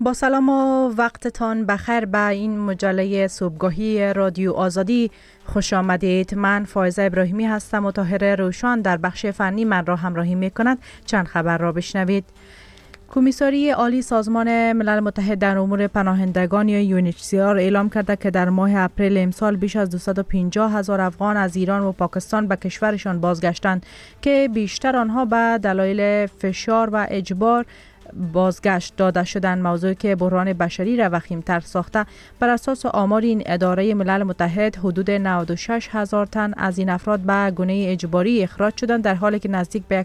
با سلام و وقتتان بخیر به این مجله صبحگاهی رادیو آزادی خوش آمدید. من فائزه ابراهیمی هستم و طاهر روشان در بخش فنی من را همراهی می کند. چند خبر را بشنوید. کمیساری عالی سازمان ملل متحد در امور پناهندگان یا UNHCR اعلام کرده که در ماه اپریل امسال بیش از 250,000 افغان از ایران و پاکستان به کشورشان بازگشتند که بیشتر آنها به دلایل فشار و اجبار بازگشت داده شدند. موضوعی که بحران بشری را وخیم‌تر ساخته. بر اساس آمار این اداره ملل متحد حدود 96,000 تن از این افراد به گونه اجباری اخراج شدند، در حالی که نزدیک به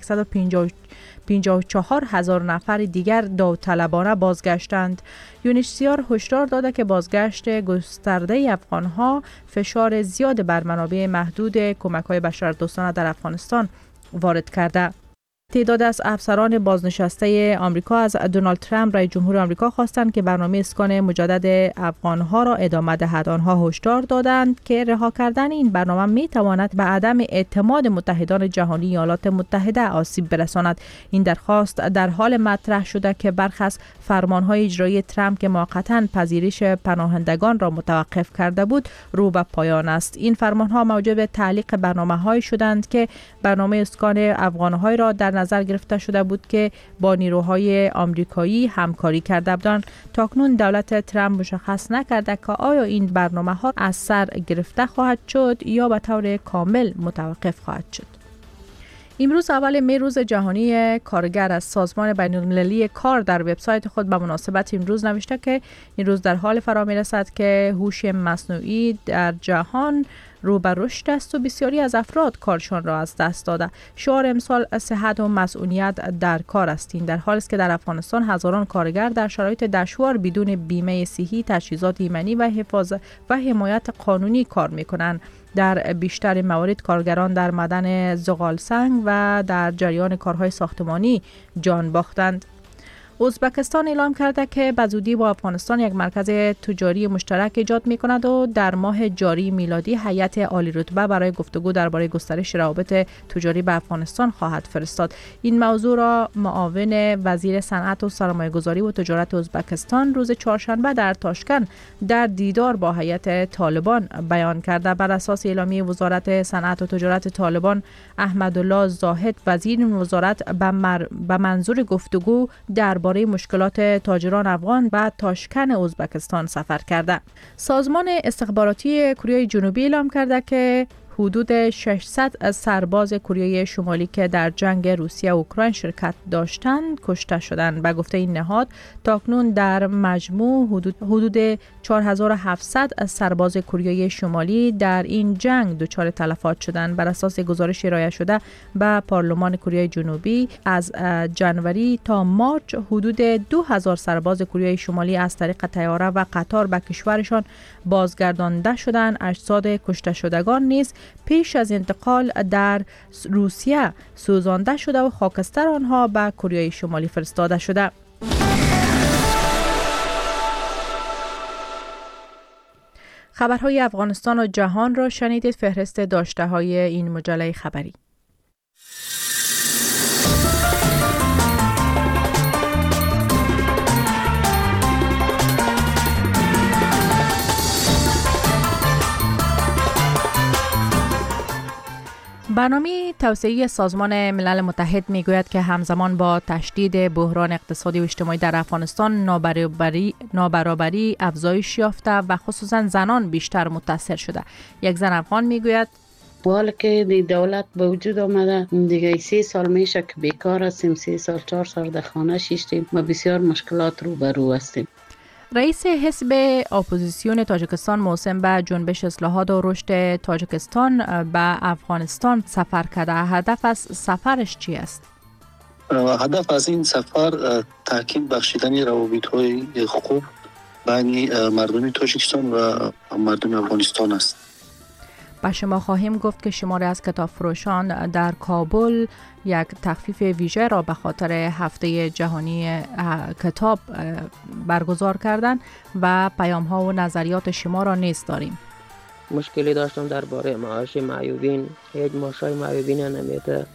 154,000 نفر دیگر داوطلبانه بازگشتند. UNHCR هشدار داده که بازگشت گسترده افغانها فشار زیاد بر منابع محدود کمک‌های بشردوستانه در افغانستان وارد کرده. تعداد از افسران بازنشسته آمریکا از دونالد ترامپ رئیس جمهور آمریکا خواستند که برنامه اسکان مجدد افغانها را ادامه دهد. آنها هشدار دادند که رها کردن این برنامه می تواند به عدم اعتماد متحدان جهانی ایالات متحده آسیب برساند. این درخواست در حال مطرح شده که برخی از فرمانهای اجرایی ترامپ که موقتا پذیرش پناهندگان را متوقف کرده بود رو به پایان است. این فرمانها موجب تعلیق برنامه‌هایی شدند که برنامه اسکان افغان‌های را در نظر گرفته شده بود که با نیروهای آمریکایی همکاری کرده بودند. تاکنون دولت ترامپ مشخص نکرده که آیا این برنامه‌ها از سر گرفته خواهد شد یا به طور کامل متوقف خواهد شد. امروز اول می روز جهانی کارگر از سازمان بین‌المللی کار در وبسایت خود به مناسبت امروز نوشته که این روز در حال فرا می رسد که هوش مصنوعی در جهان رو به رشد است و بسیاری از افراد کارشان را از دست داده. شعار امسال صحت و مسئولیت در کار است. این در حالی است که در افغانستان هزاران کارگر در شرایط دشوار بدون بیمه صحی، تجهیزات ایمنی و حفاظت و حمایت قانونی کار می‌کنند. در بیشتر موارد کارگران در معدن زغالسنگ و در جریان کارهای ساختمانی جان باختند. ازبکستان اعلام کرده که به زودی با افغانستان یک مرکز تجاری مشترک ایجاد می‌کند و در ماه جاری میلادی هیئت عالی رتبه برای گفتگو درباره گسترش روابط تجاری با افغانستان خواهد فرستاد. این موضوع را معاون وزیر صنعت و سرمایه‌گذاری و تجارت ازبکستان روز چهارشنبه در تاشکند در دیدار با هیئت طالبان بیان کرده. بر اساس اعلامیه وزارت صنعت و تجارت طالبان، احمدالله زاهد وزیر این وزارت به منظور گفتگو درباره مشکلات تاجران افغان به تاشکند ازبکستان سفر کرده. سازمان استخباراتی کره جنوبی اعلام کرده که حدود 600 سرباز کره شمالی که در جنگ روسیه و اوکراین شرکت داشتند کشته شدند. به گفته این نهاد تاکنون در مجموع حدود 4700 سرباز کره شمالی در این جنگ دچار تلفات شدند. بر اساس گزارش ارائه شده به پارلمان کره جنوبی، از جنوری تا مارچ حدود 2000 سرباز کره شمالی از طریق طیاره و قطار به کشورشان بازگردانده شدند. اجساد کشته شدگان نیز پیش از انتقال در روسیه سوزانده شده و خاکستر آنها به کره شمالی فرستاده شده. خبرهای افغانستان و جهان را شنیدید. فهرست داشته های این مجله خبری. برنامه توسعه سازمان ملل متحد میگوید که همزمان با تشدید بحران اقتصادی و اجتماعی در افغانستان نابرابری افزایش یافته و خصوصا زنان بیشتر متاثر شده. یک زن افغان میگوید حالا که دولت به وجود آمده دیگه 3 سال میشه که بیکار هستیم، 3 سال 4 سال در خانه شیشتیم و بسیار مشکلات روبرو هستیم. رئیس حزب اپوزیسیون تاجیکستان محسن به جنبش اصلاحات و رشد تاجیکستان به افغانستان سفر کرده. هدف از سفرش چی است؟ هدف از این سفر تحکیم بخشیدن روابط‌های خوب بین مردم تاجیکستان و مردم افغانستان است. با شما خواهیم گفت که شماری از کتاب فروشان در کابل یک تخفیف ویژه را به خاطر هفته جهانی کتاب برگزار کردند و پیام ها و نظریات شما را نیز داریم. مشکلی داشتم درباره معاش معیوبین، هیچ معاشای معیوبین نمیده.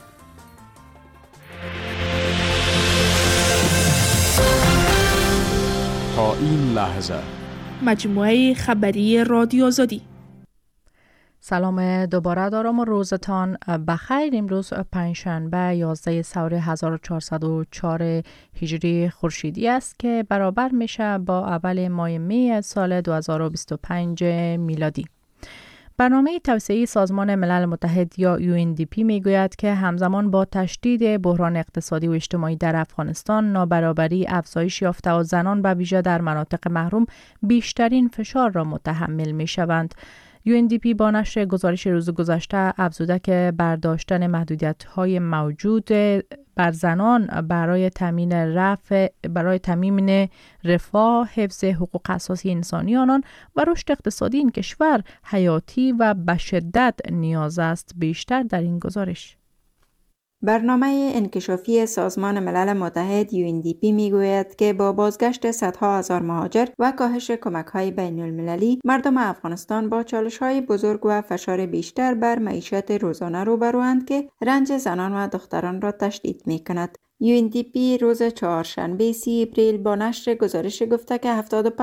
تا این لحظه. مجموعه خبری رادیو آزادی. سلام دوباره دارم و روزتان بخیر. امروز پنجشنبه 11 سور 1404 هجری خورشیدی است که برابر میشه با اول ماه می سال 2025 میلادی. برنامه توسعه سازمان ملل متحد یا UNDP میگوید که همزمان با تشدید بحران اقتصادی و اجتماعی در افغانستان، نابرابری افزایش یافته و زنان به ویژه در مناطق محروم بیشترین فشار را متحمل میشوند. UNDP با نشر گزارش روز گذشته افزوده که برداشتن محدودیت‌های موجود بر زنان برای تامین رفاه، حفظ حقوق اساسی انسانی آنان و رشد اقتصادی این کشور حیاتی و به شدت نیاز است. بیشتر در این گزارش. برنامه انکشافی سازمان ملل متحد UNDP میگوید که با بازگشت صدها هزار مهاجر و کاهش کمک‌های بین‌المللی، مردم افغانستان با چالش‌های بزرگ و فشار بیشتر بر معیشت روزانه روبروند که رنج زنان و دختران را تشدید می‌کند. UNDP روز چهارشنبه 30 اپریل با نشر گزارش گفته که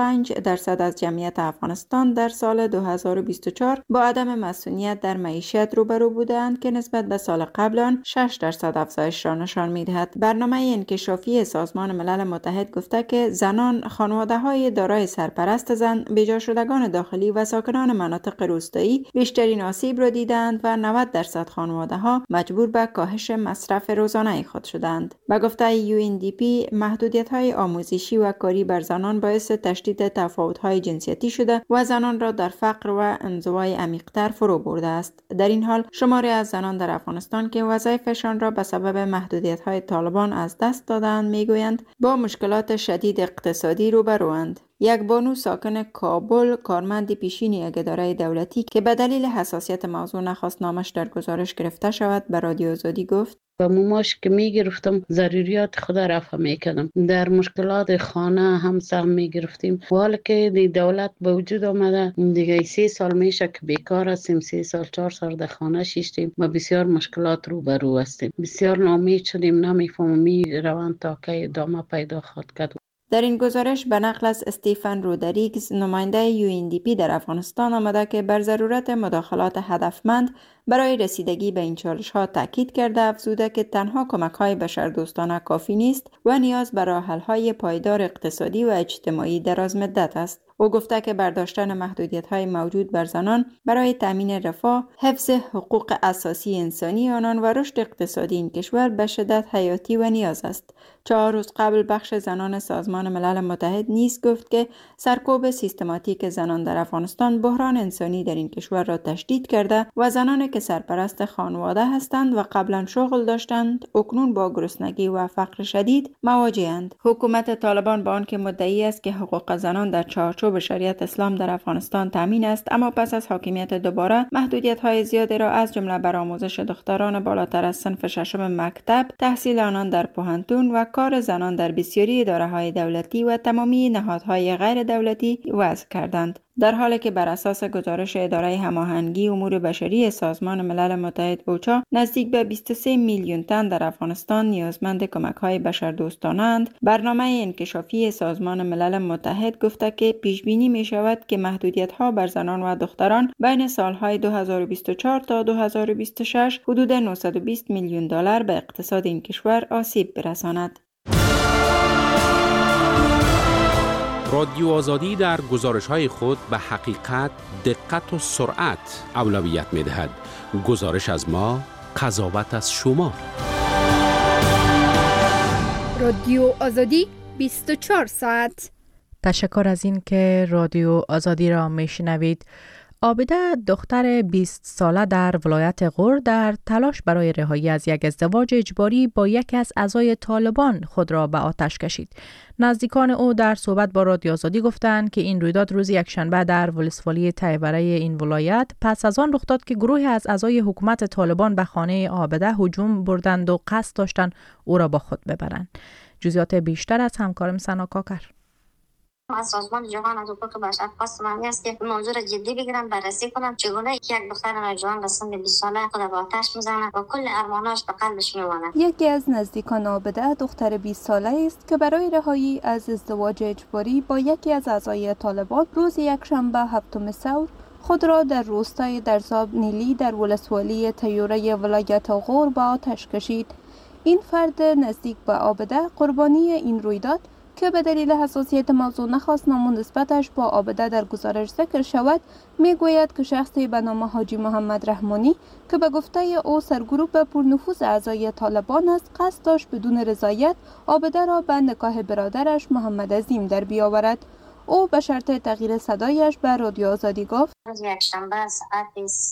75% از جمعیت افغانستان در سال 2024 با عدم مسئولیت در معیشت روبرو بودند که نسبت به سال قبل آن 6% افزایش را نشان می‌دهد. برنامه انکشافی سازمان ملل متحد گفته که زنان، خانواده‌های دارای سرپرست زن، بجا شدگان داخلی و ساکنان مناطق روستایی بیشترین آسیب را دیدند و 90% خانواده‌ها مجبور به کاهش مصرف روزانه خود شدند. به گفته UNDP، محدودیت‌های آموزشی و کاری بر زنان باعث تشدید تفاوت‌های جنسیتی شده و زنان را در فقر و انزوای عمیق‌تر فرو برده است. در این حال، شماری از زنان در افغانستان که وظایفشان را به سبب محدودیت‌های طالبان از دست دادند، می‌گویند با مشکلات شدید اقتصادی روبروند. یک بانو ساکن کابل، کارمند پیشین اداره دولتی که به دلیل حساسیت موضوع نخواست نامش در گزارش گرفته شود، به رادیو آزادی گفت: و ماش که میگرفتم ضروریات خود رفع میکردم، در مشکلات خانه هم سهم میگرفتیم. حالا که دولت به وجود آمده دیگه 3 سال میشه که بیکار هستیم، 3 سال 4 سال در خانه شیشتیم و بسیار مشکلات روبرو هستیم. بسیار ناامید شدیم، نمیفهمیم می روند تا که ادامه پیدا خواهد کرد. در این گزارش به نقل از استیفن رودریگز، نماینده UNDP در افغانستان، آمده که بر ضرورت مداخلات هدفمند برای رسیدگی به این چالش‌ها تاکید کرده، افزوده که تنها کمک‌های بشردوستانه کافی نیست و نیاز به راه‌حل‌های پایدار اقتصادی و اجتماعی درازمدت است. او گفته که برداشتن محدودیت‌های موجود بر زنان برای تامین رفاه، حفظ حقوق اساسی انسانی آنان و رشد اقتصادی این کشور به شدت حیاتی و نیاز است. 4 روز قبل بخش زنان سازمان ملل متحد نیز گفت که سرکوب سیستماتیک زنان در افغانستان بحران انسانی در این کشور را تشدید کرده و زنانی که سرپرست خانواده هستند و قبلا شغل داشتند، اکنون با گرسنگی و فقر شدید مواجه‌اند. حکومت طالبان با آنکه مدعی است که حقوق زنان در چارچوب شریعت اسلام در افغانستان تامین است، اما پس از حاکمیت دوباره محدودیت‌های زیادی را از جمله بر آموزش دختران بالاتر از صنف ششم مکتب، تحصیل آنان در پوهنتون و کار زنان در بسیاری اداره‌های دولتی و تمامی نهادهای غیر دولتی وضع کردند. در حالی که بر اساس گزارش اداره هماهنگی امور بشری سازمان ملل متحد اوچا، نزدیک به 23 میلیون تن در افغانستان نیازمند کمک‌های بشردوستانه‌اند، برنامه انکشافی سازمان ملل متحد گفته که پیش بینی می‌شود که محدودیت‌ها بر زنان و دختران بین سال‌های 2024 تا 2026 حدود 920 میلیون دلار به اقتصاد این کشور آسیب برساند. رادیو آزادی در گزارش‌های خود به حقیقت، دقت و سرعت اولویت می‌دهد. گزارش از ما، قضاوت از شما. رادیو آزادی 24 ساعت. تشکر از این که رادیو آزادی را میشنوید. عابده، دختر 20 ساله در ولایت غور، در تلاش برای رهایی از یک ازدواج اجباری با یکی از اعضای طالبان خود را به آتش کشید. نزدیکان او در صحبت با رادیو آزادی گفتند که این رویداد روز یکشنبه در ولسوالی تیبره این ولایت پس از آن رخ داد که گروهی از اعضای حکومت طالبان به خانه عابده هجوم بردند و قصد داشتند او را با خود ببرند. جزئیات بیشتر از همکارم سنا کاکر. از سازمان جهان از حقوق بشر خواست من است که موضوع را جدی بگیرن، بررسی کنن چگونه یک دختر نوجوان به سن 20 ساله خود به آتش میزنه و کل ارماناش به قلبش میمانه. یکی از نزدیکان عابده دختر 20 ساله است که برای رهایی از ازدواج اجباری با یکی از اعضای طالبان روز یکشنبه 7 ثور خود را در روستای درزاب نیلی در ولسوالی تیوره ولایت غور به آتش کشید. این فرد نزدیک به عابده قربانی این رویداد که به دلیل حساسیت موضوع نخواست نام نسبتش با عابده در گزارش ذکر شود، میگوید که شخصی به نام حاجی محمد رحمانی که به گفته او سرگروه پرنفوذ اعضای طالبان است، قصد داشت بدون رضایت عابده را به نکاح برادرش محمد عظیم در بیاورد. او به شرط تغییر صدایش به رادیو آزادی گفت: روز یکشنبه ساعت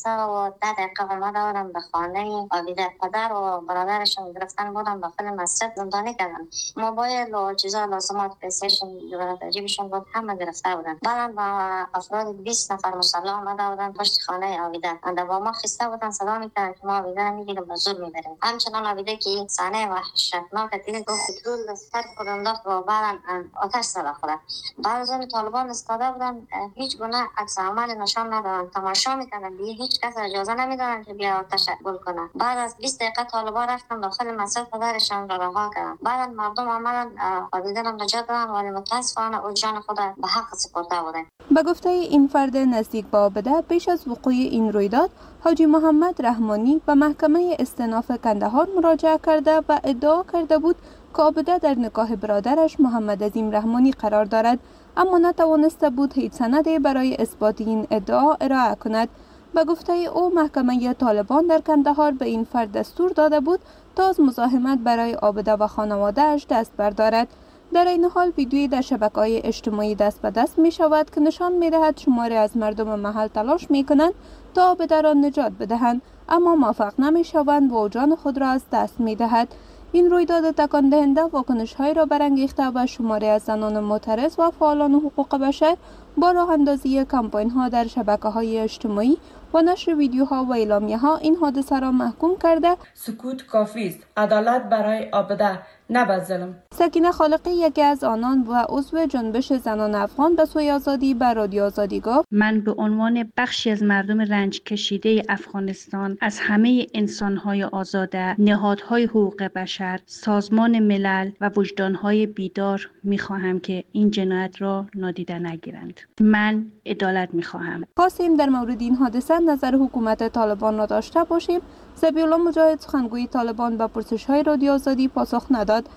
3:10 آمده بودم به خانه عابده. پدر و برادرشون گرفتن بودم داخل مسجد زندانی کردن. موبایل و چیزا لازمات پلی‌استیشن در جیبشون بود، همه گرفته بودن. بعدم با افراد 20 نفر مسلح آمده بودن پشت خانه عابده. با ما خسته بودن، صدا می‌کردن که ما عابده میگیریم به زور میبریم. همچنان عابده که صحنه وحشتناک دیگه گفت پترول به سر خود انداخت و بعدم آتش زد خودش. بعد طالبان استاده بودن، هیچ گونه عکس عمل نشان ندادن، تماشا میکردن، دیگه هیچ کس اجازه نمیدادن که بیا آتش گل کنه. بعد از 20 دقیقه طالبان رفتن داخل مسجد، پدرشان را رها کردن. بعد مردم آمدن عابده را نجات دادن، ولی متاسفانه او جان خود به حق سپرده بوده. به گفته این فرد نزدیک به عابده، پیش از وقوع این رویداد حاجی محمد رحمانی به محکمه استئناف کندهار مراجعه کرده و ادعا کرده بود که عابده در نکاح برادرش محمد عظیم رحمانی قرار دارد، اما نتوانسته بود هیچ سندی برای اثبات این ادعا ارائه کند. به گفته او محکمه طالبان در کندهار به این فرد دستور داده بود تا از مزاحمت برای عابده و خانواده‌اش دست بردارد. در این حال ویدیویی در شبکه‌های اجتماعی دست به دست می شود که نشان می دهد شماری از مردم محل تلاش می کنند تا عابده را نجات بدهند، اما موفق نمی شوند و جان خود را از دست می دهد. این رویداد تکان دهنده واکنش‌هایی را برانگیخته و شماری از زنان معترض و فعالان حقوق بشر با راه اندازی کمپاین‌ها در شبکه‌های اجتماعی و نشر ویدیوها و اعلامیه‌ها این حادثه را محکوم کرده سکوت کافی است، عدالت برای عابده، نه به ظلم. سکینه خالقی یکی از آنان و عضو جنبش زنان افغان به سوی آزادی به رادیو آزادی گفت: من به عنوان بخشی از مردم رنج کشیده افغانستان از همه انسان‌های آزاده، نهادهای حقوق بشر، سازمان ملل و وجدان‌های بیدار می‌خواهم که این جنایت را نادیده نگیرند. من عدالت می‌خواهم. خواستیم در مورد این حادثه نظر حکومت طالبان را داشته باشیم. ذبیح‌الله مجاهد سخنگوی طالبان به پرسش‌های رادیو آزادی پاسخ نداد.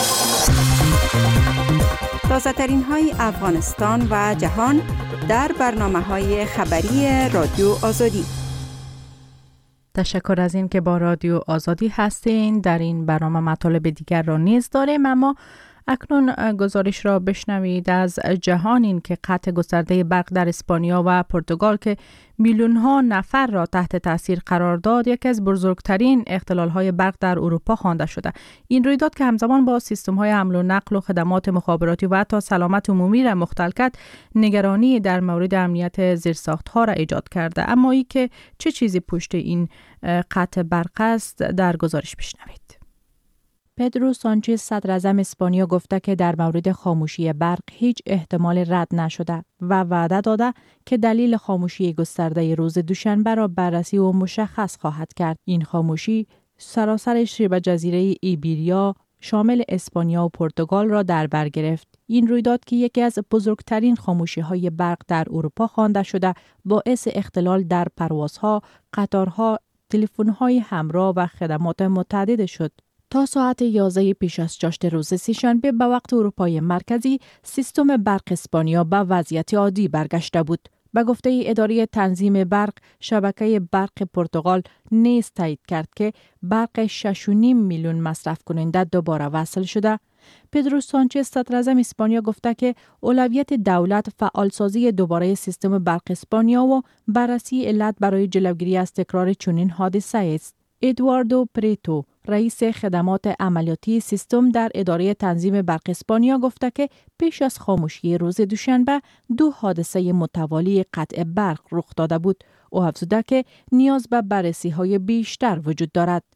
تازه‌ترین های افغانستان و جهان در برنامه‌های خبری رادیو آزادی. تشکر از این که با رادیو آزادی هستین. در این برنامه مطالب دیگر را نیز داریم، اما اکنون گزارش را بشنوید از جهان. این که قطع گسترده برق در اسپانیا و پرتغال که میلیون ها نفر را تحت تاثیر قرار داد، یکی از بزرگترین اختلال های برق در اروپا خوانده شده. این رویداد که همزمان با سیستم های حمل و نقل و خدمات مخابراتی و حتی سلامت عمومی را مختل کرد، نگرانی در مورد امنیت زیرساخت ها را ایجاد کرده. اما ای که چه چیزی پشت این قطع برق است، در گزارش بشنوید. پدرو سانچز صدر اعظم اسپانیا گفته که در مورد خاموشی برق هیچ احتمال رد نشده و وعده داده که دلیل خاموشی گسترده روز دوشنبه را بررسی و مشخص خواهد کرد. این خاموشی سراسر شبه جزیره ایبیریا شامل اسپانیا و پرتغال را در بر گرفت. این رویداد که یکی از بزرگترین خاموشی‌های برق در اروپا خوانده شده، باعث اختلال در پروازها، قطارها، تلفن‌های همراه و خدمات متعدد شد. تا ساعت 11 پیش از چاشت روز سه‌شنبه به وقت اروپای مرکزی، سیستم برق اسپانیا به وضعیت عادی برگشته بود. به گفته اداره تنظیم برق، شبکه برق پرتغال نیز تایید کرد که برق 6.5 میلیون مصرف کننده دوباره وصل شده. پدرو سانچز صدر اعظم اسپانیا گفته که اولویت دولت فعالسازی دوباره سیستم برق اسپانیا و بررسی علت برای جلوگیری از تکرار چنین حادثه است. ادواردو پریتو، رئیس خدمات عملیاتی سیستم در اداره تنظیم برق اسپانیا گفته که پیش از خاموشی روز دوشنبه 2 حادثه متوالی قطع برق رخ داده بود. او افزوده که نیاز به بررسی‌های بیشتر وجود دارد.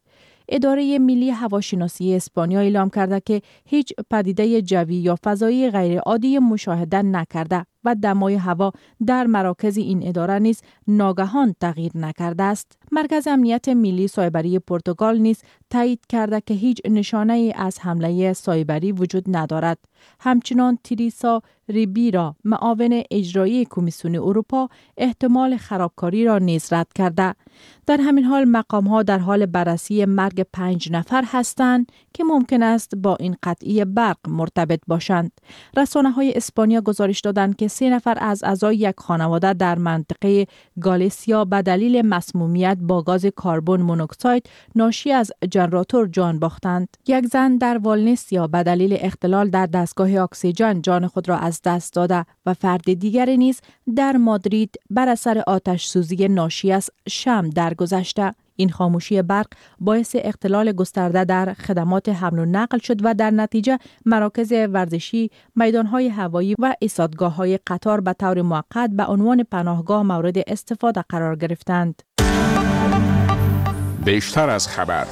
اداره ملی هواشناسی اسپانیا اعلام کرده که هیچ پدیده جوی یا فضایی غیرعادی مشاهده نکرده و دمای هوا در مراکز این اداره نیز ناگهان تغییر نکرده است. مرکز امنیت ملی سایبری پرتغال نیز تایید کرده که هیچ نشانه از حمله سایبری وجود ندارد. همچنان تریسا ریبیرا، معاون اجرایی کمیسیون اروپا، احتمال خرابکاری را نیز رد کرده. در همین حال مقام‌ها در حال بررسی مرگ 5 نفر هستند که ممکن است با این قطعی برق مرتبط باشند. رسانه‌های اسپانیا گزارش دادند که 3 نفر از اعضای یک خانواده در منطقه گالیسیا به دلیل مسمومیت با گاز کربن مونوکساید ناشی از ژنراتور جان باختند. یک زن در والنسیا به دلیل اختلال در دستگاه اکسیژن جان خود را از دست داده و فرد دیگری نیز در مادرید بر اثر آتش سوزی ناشی از شمع درگذشته. این خاموشی برق باعث اختلال گسترده در خدمات حمل و نقل شد و در نتیجه مراکز ورزشی، میدانهای هوایی و ایستادگاه‌های قطار به طور موقت به عنوان پناهگاه مورد استفاده قرار گرفتند. بیشتر از خبر.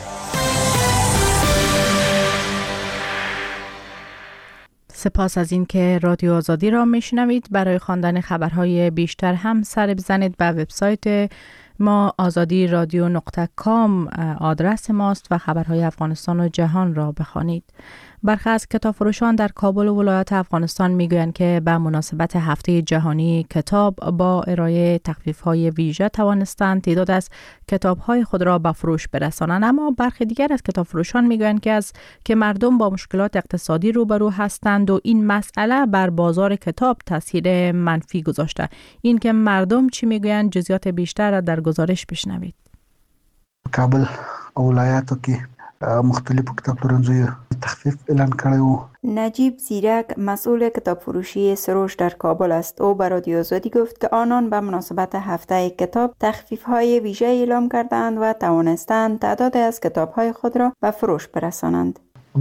سپاس از این که رادیو آزادی را میشنوید. برای خواندن خبرهای بیشتر هم سر بزنید به وبسایت ما azadi.radio.com آدرس ماست و خبرهای افغانستان و جهان را بخوانید. برخی از کتابفروشان در کابل و ولایت افغانستان میگویند که به مناسبت هفته جهانی کتاب با ارائه تخفیف‌های ویژه توانستند تعداد از کتاب‌های خود را به فروش برسانند، اما برخی دیگر از کتابفروشان میگویند که مردم با مشکلات اقتصادی روبرو هستند و این مسئله بر بازار کتاب تاثیر منفی گذاشته. این که مردم چی میگویند جزئیات بیشتر را در گزارش بشنوید. کابل او ولایاتو کې مختلف کتاب پلورنځیو تخفیف اعلان کړی و. نجیب زیرک مسئول کتاب فروشی سروش در کابل است. او به رادیو آزادی گفت که آنان به مناسبت هفته کتاب تخفیف‌های ویژه اعلام کردند و توانستند تعداد از کتاب‌های خود را به فروش برسانند.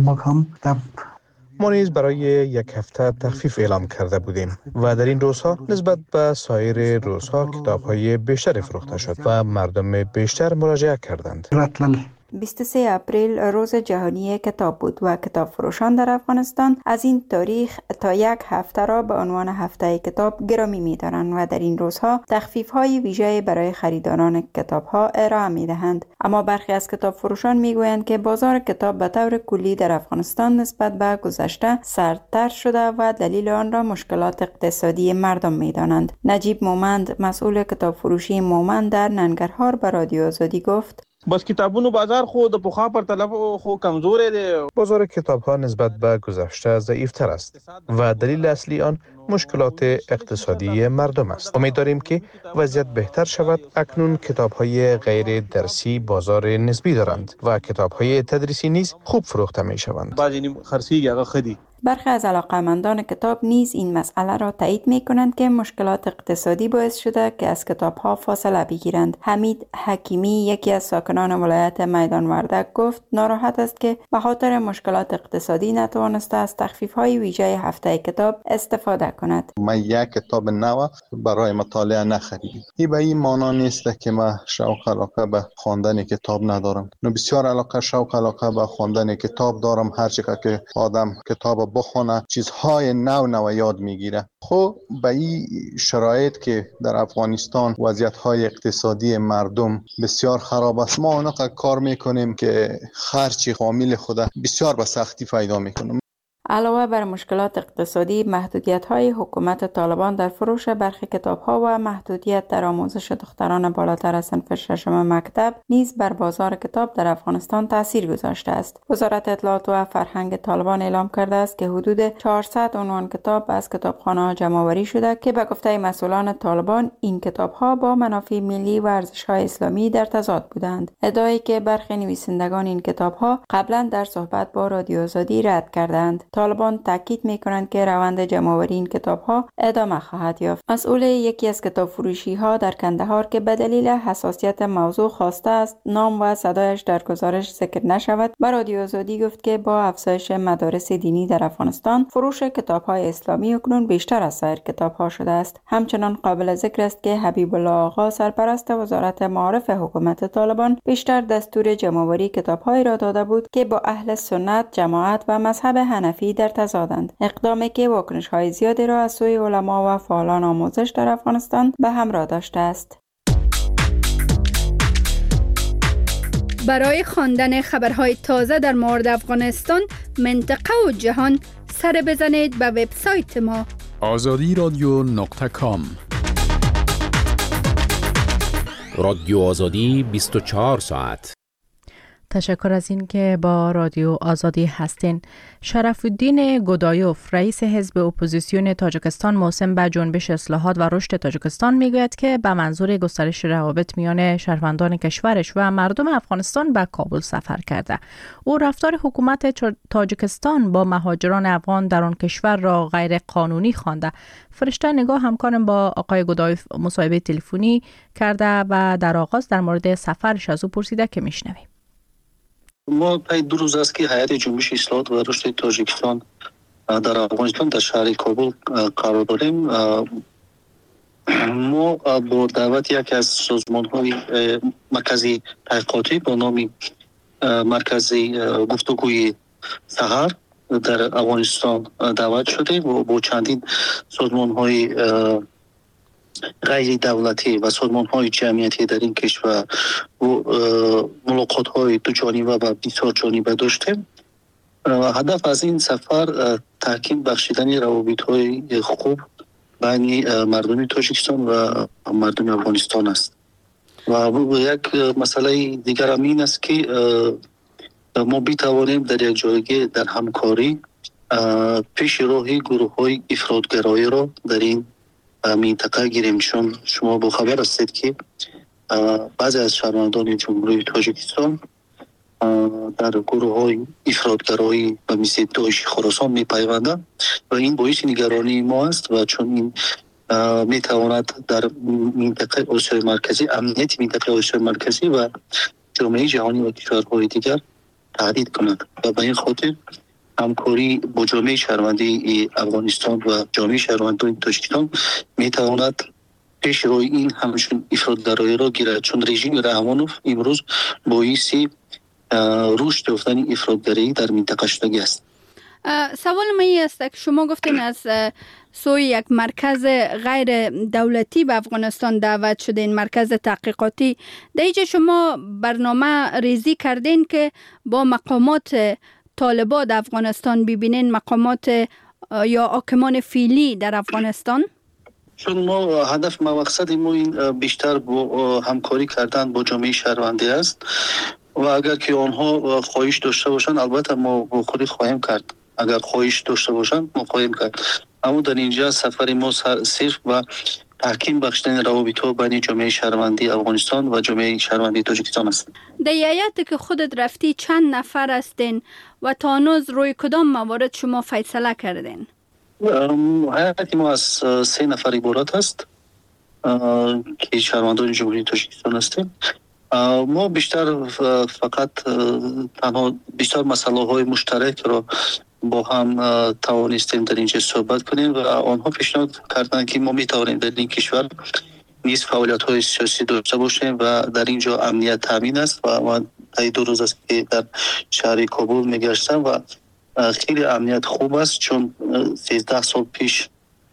ما نیز برای یک هفته تخفیف اعلام کرده بودیم و در این روزها نسبت به سایر روزها کتاب‌های بیشتری فروخته شد و مردم بیشتر مراجعه کردند. 23 اپریل روز جهانی کتاب بود و کتاب فروشان در افغانستان از این تاریخ تا یک هفته را به عنوان هفته کتاب گرامی می دارند و در این روزها تخفیف های ویژه برای خریداران کتاب ها ارائه می دهند. اما برخی از کتاب فروشان می گویند که بازار کتاب به طور کلی در افغانستان نسبت به گذشته سردتر شده و دلیل آن را مشکلات اقتصادی مردم می دانند. نجیب مومند مسئول کتاب فروشی مومند در ننگرهار به رادیو آزادی گفت: بس کتابونو بازار خو د پخوا پر طرف خو کمزور دی. بازار کتاب ها نسبت به گذشته ضعیفتر است و دلیل اصلی آن مشکلات اقتصادی مردم است. امیدواریم که وضعیت بهتر شود. اکنون کتاب های غیر درسی بازار نسبی دارند و کتاب های تدریسی نیز خوب فروخته می شوند. باجی خرسیږي هغه خدي. برخی از علاقه‌مندان کتاب نیز این مسئله را تایید می کنند که مشکلات اقتصادی باعث شده که از کتاب ها فاصله بگیرند. حمید حکیمی یکی از ساکنان ولایت میدان وردک گفت ناراحت است که به خاطر مشکلات اقتصادی نتوانسته از تخفیف های ویژه هفته کتاب استفاده کند. من یک کتاب نو برای مطالعه نخریدم. این به این معنا نیست که من شوق علاقه به خواندن کتاب ندارم. بسیار علاقه شوق علاقه به خواندن کتاب دارم. هر چقدر که آدم کتاب بخونه چیزهای نو یاد میگیره. خب به این شرایط که در افغانستان وضعیت‌های اقتصادی مردم بسیار خراب است، ما اونقدر کار میکنیم که خرچی خامل خود بسیار به سختی پیدا میکنیم. علاوه بر مشکلات اقتصادی، محدودیت‌های حکومت طالبان در فروش برخی کتاب‌ها و محدودیت در آموزش دختران بالاتر از صنف ششم مکتب نیز بر بازار کتاب در افغانستان تاثیر گذاشته است. وزارت اطلاعات و فرهنگ طالبان اعلام کرده است که حدود 400 عنوان کتاب از کتابخانه‌ها جمع‌آوری شده که به گفته مسئولان طالبان این کتاب‌ها با منافع ملی و ارزش‌های اسلامی در تضاد بودند. ادعایی که برخی نویسندگان این کتاب‌ها قبلا در صحبت با رادیو آزادی رد کردند. طالبان تاکید می‌کنند که روند جمع‌آوری این کتاب‌ها ادامه خواهد یافت. مسئول یکی از کتاب فروشی‌ها در کندهار که به دلیل حساسیت موضوع خواسته است نام و صدایش در گزارش ذکر نشود، به رادیو آزادی گفت که با افزایش مدارس دینی در افغانستان، فروش کتاب‌های اسلامی اکنون بیشتر از سایر کتاب‌ها شده است. همچنان قابل ذکر است که حبیب الله آقا سرپرست وزارت معارف حکومت طالبان بیشتر دستور جمع‌آوری کتاب‌هایی را داده بود که با اهل سنت، جماعت و مذهب حنفی در تضادند. اقدامی که واکنش‌های زیادی را از سوی علما و فعالان آموزش در افغانستان به همراه داشته است. برای خواندن خبرهای تازه در مورد افغانستان، منطقه و جهان، سر بزنید به وبسایت ما azadiradyo.com. رادیو آزادی 24 ساعت. تشکر از این که با رادیو آزادی هستین. شرف الدین گودایوف رئیس حزب اپوزیسیون تاجیکستان موسم به جنبش اصلاحات و رشد تاجیکستان میگوید که به منظور گسترش روابط میان شهروندان کشورش و مردم افغانستان به کابل سفر کرده. او رفتار حکومت تاجیکستان با مهاجران افغان در آن کشور را غیر قانونی خوانده. فرشته نگاه همکارم با آقای گودایوف مصاحبه تلفنی کرده و در آغاز در مورد سفرش از او پرسیده که میشنویم. ما پای 2 روز است که هیئت جنبش اصلاحات و رشد تاجیکستان در افغانستان در شهر کابل قرار داریم. ما با دعوت یکی از سازمان‌های مرکزی تحقیقاتی با نام مرکزی گفتگوی سحر در افغانستان دعوت شدیم و با چندین سازمان‌های غیر دولتی و سازمان‌های جمعیتی در این کشور و ملاقات‌های دو جانبه و بسیار جانبه داشتیم. هدف از این سفر تحکیم بخشیدن روابط‌های خوب بین مردم تاجیکستان و مردم افغانستان است. و یک مسئله دیگر هم این است که ما بتوانیم در یک جایگاه در همکاری پیش راهی گروه‌های افراط‌گرایی را در این منطقه گیریم، چون شما با خبر هستید که بعضی از شهروندان جمهوری تاجیکستان در گروه‌های افراط‌گرایی و مثل داعش خراسان می‌پیوندند و این باعث نگرانی ما است و چون این می‌تواند در منطقه آسیای مرکزی، امنیت منطقه آسیای مرکزی و جامعه جهانی و کشورهای دیگر تهدید کند و به این خاطر همکاری با جامعه شهروندی افغانستان و جامعه شهروندان تاجیکستان می‌تواند پیش روی این همچون افراط‌گرایی را گیرد، چون رژیم رحمانوف امروز باعث رشد یافتن افراط‌گرایی در منطقه شده است. سوال من این است که شما گفتین از سوی یک مرکز غیر دولتی به افغانستان دعوت شدین، مرکز تحقیقاتی. در اینجا شما برنامه ریزی کردین که با مقامات طالبان در افغانستان ببینین، مقامات یا حاکمان فعلی در افغانستان؟ چون ما هدف ما مقصد ما این بیشتر با همکاری کردن با جامعه شهروندی است و اگر که آنها خواهش داشته باشند البته ما با خودی خواهیم کرد. اگر خواهش داشته باشند ما خواهیم کرد. اما در اینجا سفر ما صرف و تحکیم بخشیدن روابط‌ها بین جامعه شهروندی افغانستان و جامعه شهروندی تاجیکستان است. در هیئتی که خودت رفتی چند نفر هستین و تا هنوز روی کدام موارد شما فیصله کردین؟ هیئت ما از 3 نفر عبارت است که شهروندان جمهوری تاجیکستان هستیم. ما بیشتر فقط تنها بیشتر مسائل مشترک را با هم توانستیم در اینجا صحبت کنیم و آنها پیشنهاد کردند که ما میتوانیم در این کشور نیز فعالیت‌های سیاسی داشته باشیم و در اینجا امنیت تامین است و من تا 2 روز است که در شهر کابل میگشتم و خیلی امنیت خوب است، چون 13 سال پیش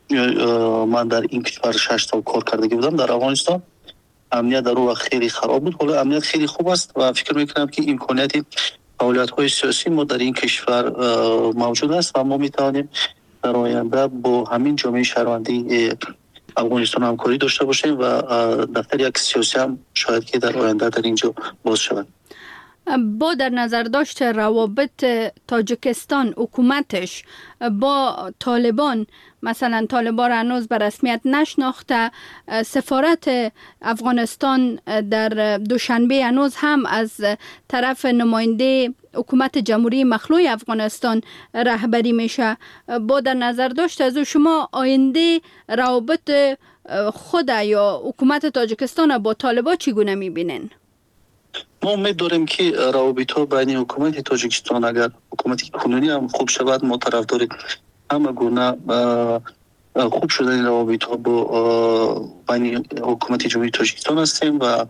من در این کشور 6 سال کار کرده بودم در افغانستان. امنیت در اون خیلی خراب بود، حالا امنیت خیلی خوب است و فکر میکنم که امکانات فعالیت‌های سیاسی ما در این کشور موجود است و ما میتوانیم در آینده با همین جامعه شهروندی افغانستان همکاری داشته باشیم و دفتر یک سیاسی هم شاید که در آینده در اینجا باز شود. با در نظر داشت روابط تاجیکستان حکومتش با طالبان، مثلا طالبان را هنوز به رسمیت نشناخته، سفارت افغانستان در دوشنبه هنوز هم از طرف نماینده حکومت جمهوری مخلوع افغانستان رهبری میشه. با در نظر داشت از شما آینده روابط خود یا حکومت تاجیکستان با طالبان چگونه میبینین؟ ما امید داریم که روابط ها بین حکومت تاجیکستان اگر حکومت کنونی هم خوب شود، ما طرفدار همه گونه خوب شدن روابط ها با بین حکومت جمهوری تاجیکستان هستیم و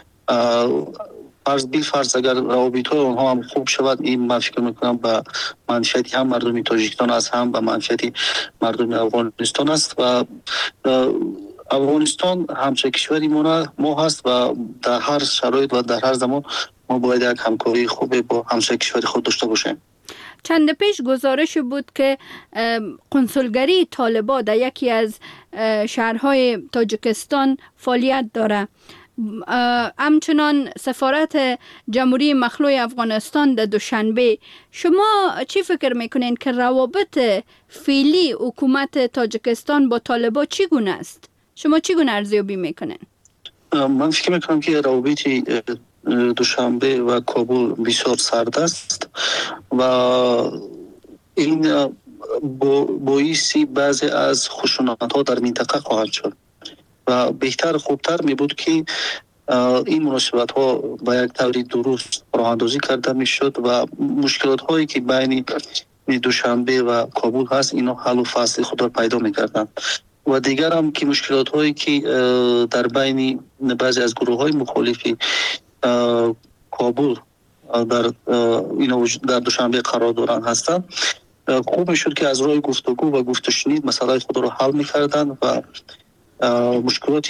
فرض اگر روابط های اونها هم خوب شود، این من فکر میکنم به منفعت هم مردم تاجیکستان است، هم به منفعت مردم افغانستان است و افغانستان همچه کشوری ما هست و در هر شرایط و در هر زمان ما باید یک همکاری خوب با همسایه کشوری خود داشته باشیم. چند پیش گزارش بود که کنسولگری طالبان در یکی از شهرهای تاجیکستان فعالیت داره. همچنان سفارت جمهوری مخلوع افغانستان در دوشنبه. شما چی فکر میکنین که روابط فعلی حکومت تاجیکستان با طالبان چگونه است؟ شما چگونه ارزیابی میکنین؟ من فکر میکنم که روابط دوشنبه و کابل بسیار سرد است و این باعثی بعضی از خشونت ها در منطقه خواهد شد و بهتر خوبتر می بود که این مناسبت ها با یک طوری درست راه اندازی کرده می شد و مشکلات هایی که بین دوشنبه و کابل هست اینا حل و فصل خود را پیدا می کردند و دیگر هم که مشکلات هایی که در بین بعضی از گروه های مخالفی کابل در دوشنبه قرار دارند هستند، خوب می شد که از راه گفتگو و گفت و شنید مسائل خود را حل می کردند و مشکلات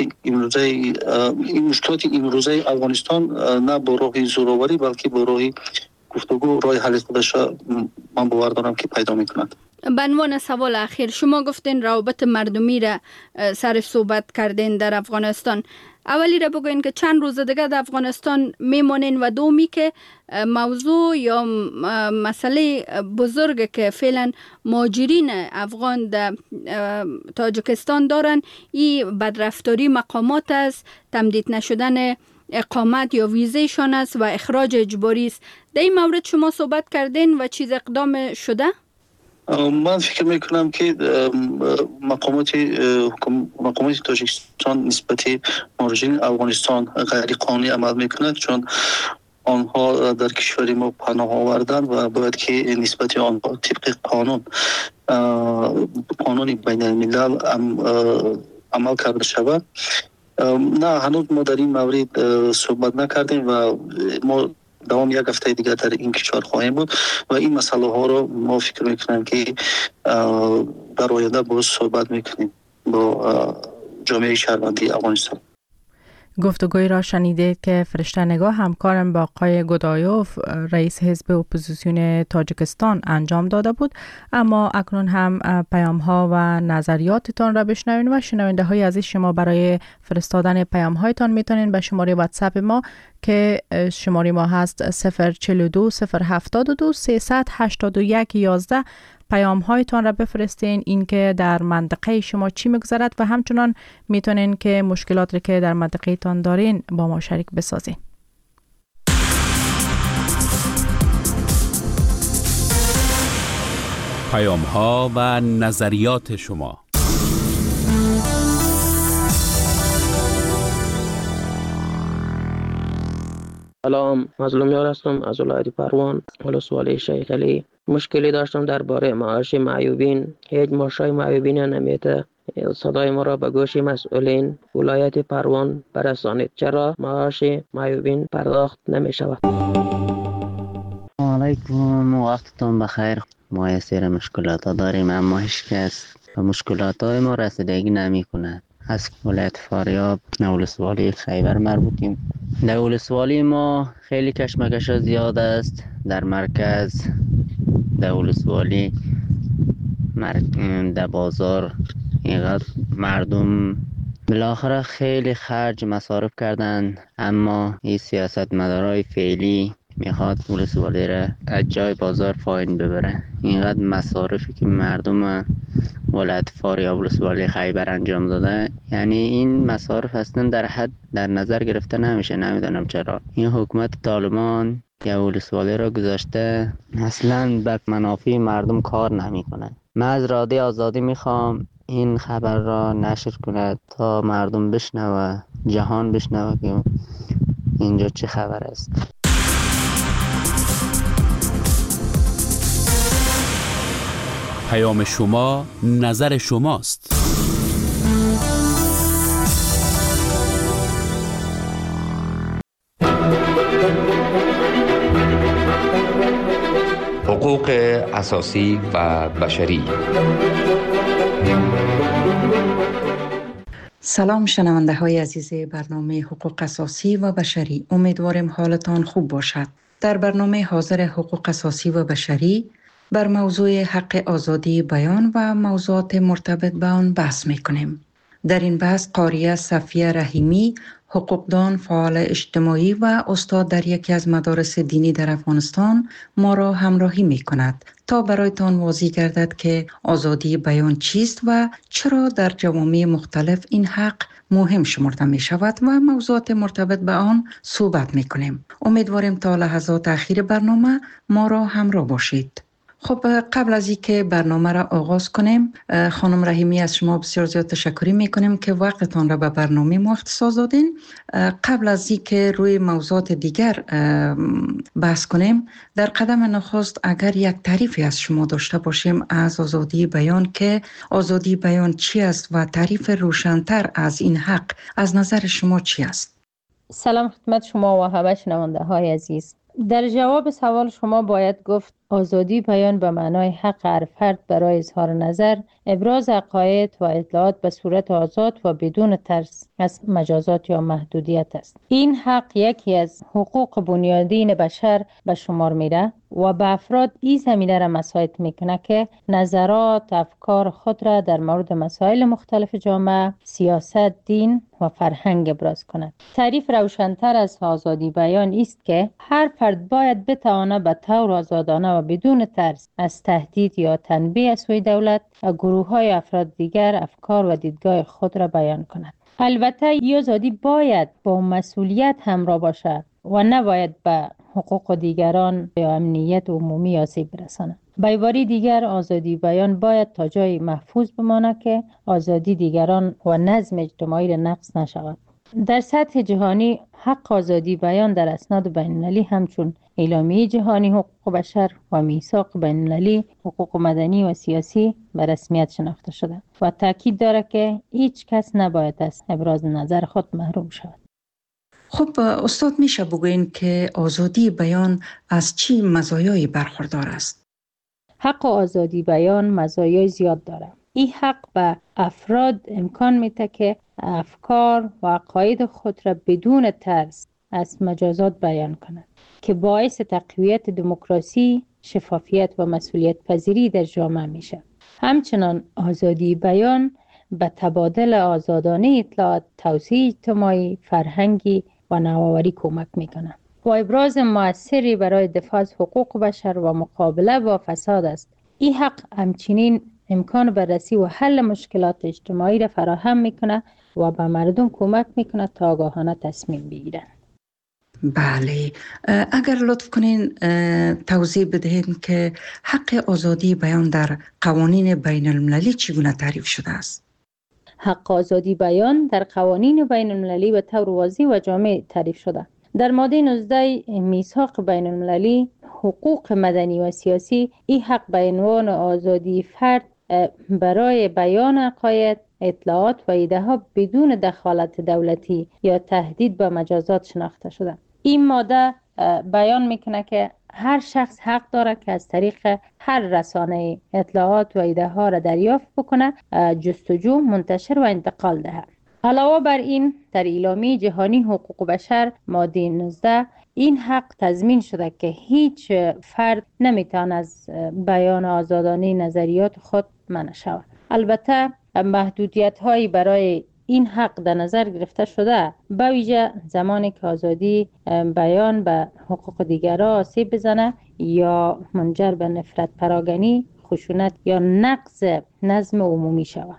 امروزه افغانستان نه با راه زورآوری بلکه با راه گفتگو راه حل خودش من باور دارم که پیدا میکند. به عنوان سوال اخیر، شما گفتین روابط مردمی را سر صحبت کردین در افغانستان. اولی را بگوین که چند روز دیگه در افغانستان میمونین و دومی که موضوع یا مسئله بزرگ که فعلا مهاجرین افغان در تاجیکستان دارن، این بدرفتاری مقامات است، تمدید نشدن اقامت یا ویزهشان است و اخراج اجباری است. در این مورد شما صحبت کردین و چیز اقدام شده؟ من فکر میکنم که مقامات تاجیکستان نسبت مهاجرین افغانستان غیر قانونی عمل میکنند، چون آنها در کشور ما پناه آوردن و باید که نسبت آنها طبق قانون بین الملل عمل کرده شود. نه، هنوز ما در این مورد صحبت نکردیم و ما دوام یک هفته دیگر در این کشور خواهیم بود و این مسئله ها رو ما فکر میکنم که در آینده باز صحبت میکنیم با جامعه شهروندی افغانستان. گفتگوی را شنیدید که فرشته نگاه همکارم با آقای گودایوف رئیس حزب اپوزیسیون تاجیکستان انجام داده بود. اما اکنون هم پیام ها و نظریاتتان را بشنوین و شنونده های عزیز شما برای فرستادن پیام هایتان میتونین به شماره واتساپ ما که شماره ما هست 042 072 381 11 پیام هایتان را بفرستین، این که در منطقه شما چی میگذرد و همچنان میتونین که مشکلاتی که در منطقه تان دارین با ما شریک بسازین. پیام ها و نظریات شما. سلام، مظلومیار هستم از ولایت پروان، ولسوالی شیخ علی. مشکلی داشتم درباره معاش معیوبین. هیچ معاشای معیوبین نمیده. صدای ما را به گوش مسئولین ولایت پروان برسانید. چرا معاش معیوبین پرداخت نمی شود؟ علیکم، وقتتون بخیر. ما یه سری مشکلات داریم اما هیچ کس به مشکلات های ما رسیدگی نمی کند. از ولایت فاریاب ولسوالی خیبر مربوطیم. در ولسوالی ما خیلی کشمکش زیاد است. در مرکز در ولسوالی در بازار اینقدر مردم بالاخره خیلی خرج مصارف کردن، اما این سیاست مدارای فعلی میخواد ولسوالی را از جای بازار پایین ببره. اینقدر مصارفی که مردم ولایت فاریاب ولسوالی خیبر انجام داده، یعنی این مصارف اصلا در حد در نظر گرفته نمیشه. نمیدونم چرا این حکومت طالبان یا ولسوالی را گذاشته اصلا به منافع مردم کار نمیکنه. من از رادیو آزادی میخوام این خبر را نشر کنه تا مردم بشنوه، جهان بشنوه که اینجا چه خبر است. پیام شما نظر شماست. حقوق اساسی و بشری. سلام شنونده های عزیز برنامه حقوق اساسی و بشری، امیدوارم حالتان خوب باشد. در برنامه حاضر حقوق اساسی و بشری بر موضوع حق آزادی بیان و موضوعات مرتبط به آن بحث می‌کنیم. در این بحث قاریه صفیه رحیمی، حقوقدان، فعال اجتماعی و استاد در یکی از مدارس دینی در افغانستان ما را همراهی می‌کند تا برایتان واضح گردد که آزادی بیان چیست و چرا در جوامع مختلف این حق مهم شمرده می شود و موضوعات مرتبط به آن صحبت می‌کنیم. امیدواریم تا لحظات اخیر برنامه ما را همراه باشید. خب قبل از اینکه برنامه را آغاز کنیم، خانم رحیمی از شما بسیار زیاد تشکر میکنیم که وقتتان را به برنامه ما اختصاص دادین. قبل از اینکه روی موضوعات دیگر بحث کنیم، در قدم نخست اگر یک تعریفی از شما داشته باشیم از آزادی بیان، که آزادی بیان چی است و تعریف روشن‌تر از این حق از نظر شما چی است؟ سلام خدمت شما و همه شنونده های عزیز. در جواب سوال شما باید گفت آزادی بیان به معنای حق هر فرد برای اظهار نظر، ابراز عقاید و اطلاعات به صورت آزاد و بدون ترس از مجازات یا محدودیت است. این حق یکی از حقوق بنیادین بشر به شمار میره و به افراد این زمینه را مساعد میکنه که نظرات، افکار خود را در مورد مسائل مختلف جامعه، سیاست، دین و فرهنگ ابراز کنند. تعریف روشن‌تر از آزادی بیان است که هر فرد باید بتواند به طور آزادانه و بدون ترس از تهدید یا تنبیه از سوی دولت و گروه‌های افراد دیگر افکار و دیدگاه خود را بیان کند. البته این آزادی باید با مسئولیت همراه باشد و نباید به حقوق دیگران یا امنیت عمومی آسیب برساند. به عبارت دیگر آزادی بیان باید تا جای محفوظ بماند که آزادی دیگران و نظم اجتماعی را نقض نشود. در سطح جهانی حق آزادی بیان در اسناد بین‌المللی همچون اعلامیه جهانی حقوق بشر و میثاق بین‌المللی حقوق مدنی و سیاسی به رسمیت شناخته شده و تاکید دارد که هیچ کس نباید از ابراز نظر خود محروم شود. خب استاد میشه بگوین که آزادی بیان از چی مزایایی برخوردار است؟ حق آزادی بیان مزایای زیاد دارد. این حق به افراد امکان میده که افکار و عقاید خود را بدون ترس از مجازات بیان کنند که باعث تقویت دموکراسی، شفافیت و مسئولیت پذیری در جامعه میشه. همچنان آزادی بیان به تبادل آزادانه اطلاعات، توسعه اجتماعی، فرهنگی و نوآوری کمک میکنه و ابراز مؤثری برای دفاع از حقوق بشر و مقابله با فساد است. این حق همچنین امکان بررسی و حل مشکلات اجتماعی را فراهم میکنه و به مردم کمک میکنه تا آگاهانه تصمیم بگیرن. بله، اگر لطف کنین توضیح بدهید که حق آزادی بیان در قوانین بین المللی چگونه تعریف شده است؟ حق آزادی بیان در قوانین بین المللی به طور واضح و جامع تعریف شده. در ماده 19 میثاق بین المللی حقوق مدنی و سیاسی این حق به عنوان آزادی فرد برای بیان عقاید، اطلاعات و ایده ها بدون دخالت دولتی یا تهدید به مجازات شناخته شده. این ماده بیان میکنه که هر شخص حق داره که از طریق هر رسانه اطلاعات و ایده ها را دریافت بکنه، جستجو، منتشر و انتقال دهد. علاوه بر این در اعلامیه جهانی حقوق بشر ماده 19 این حق تضمین شده که هیچ فرد نمیتونه از بیان آزادانه نظریات خود منع شود. البته محدودیت هایی برای این حق در نظر گرفته شده، به ویژه زمانی که آزادی بیان به حقوق دیگران آسیب بزنه یا منجر به نفرت پراگنی، خشونت یا نقض نظم عمومی شود.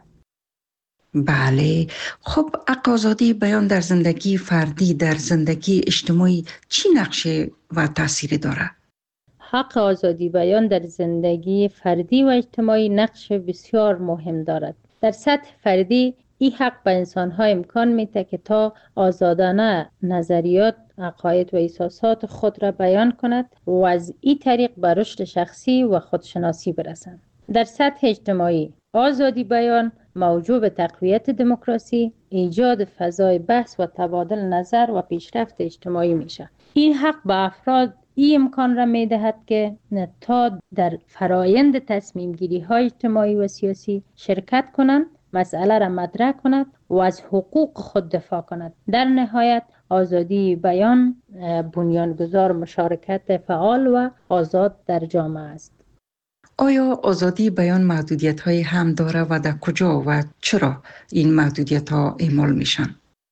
بله، خب حق آزادی بیان در زندگی فردی، در زندگی اجتماعی چی نقشه و تأثیری داره؟ حق آزادی بیان در زندگی فردی و اجتماعی نقش بسیار مهم دارد. در سطح فردی این حق به انسان‌ها امکان میده که تا آزادانه نظریات، عقاید و احساسات خود را بیان کند و از این طریق به رشد شخصی و خودشناسی برسند. در سطح اجتماعی آزادی بیان موجب به تقویت دموکراسی، ایجاد فضای بحث و تبادل نظر و پیشرفت اجتماعی میشه. این حق به افراد این امکان را میدهد که تا در فرایند تصمیم گیری های اجتماعی و سیاسی شرکت کنند، مسئله را مطرح کند و از حقوق خود دفاع کند. در نهایت آزادی بیان بنیانگذار مشارکت فعال و آزاد در جامعه است. آیا آزادی بیان محدودیت های هم داره و در کجا و چرا این محدودیت ها اعمال میشن؟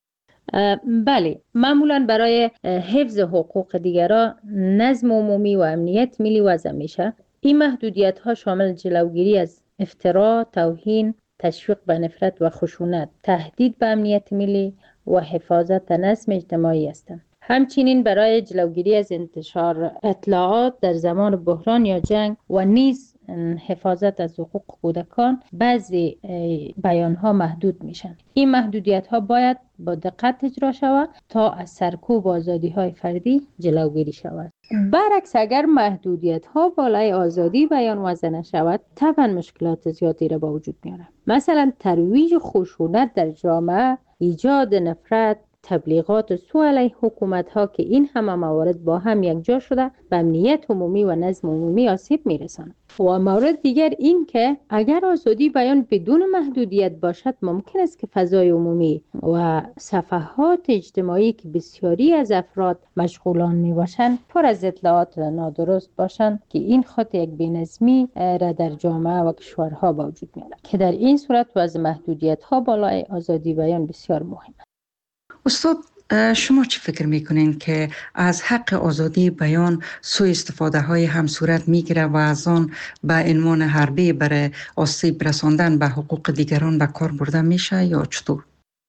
بله، معمولا برای حفظ حقوق دیگران، نظم عمومی و امنیت ملی وضع میشه. این محدودیت ها شامل جلوگیری از افترا، توهین، تشویق به نفرت و خشونت، تهدید به امنیت ملی و حفاظت نظم اجتماعی هستند. همچنین برای جلوگیری از انتشار اطلاعات در زمان بحران یا جنگ و نیز حفاظت از حقوق کودکان بعضی بیانها محدود میشن. این محدودیت ها باید با دقت اجرا شود تا از سرکوب آزادی های فردی جلوگیری شود. برعکس اگر محدودیت ها بالای آزادی بیان وضع نشود، طبعا مشکلات زیادی را به وجود میاره. مثلا ترویج خشونت در جامعه، ایجاد نفرت، تبلیغات سو علیه حکومت ها که این همه موارد با هم یکجا شده به امنیت عمومی و نظم عمومی آسیب میرساند. و مورد دیگر این که اگر آزادی بیان بدون محدودیت باشد، ممکن است که فضای عمومی و صفحات اجتماعی که بسیاری از افراد مشغولان می باشند پر از اطلاعات نادرست باشند که این خود یک بی‌نظمی را در جامعه و کشورها به وجود میارد که در این صورت وضع محدودیت ها بالای آزادی بیان بسیار مهم است. استاد، شما چی فکر میکنین که از حق آزادی بیان سوء استفاده های هم صورت میگیره و از آن به عنوان حربه برای آسیب رساندن به حقوق دیگران به کار برده میشه یا چطور؟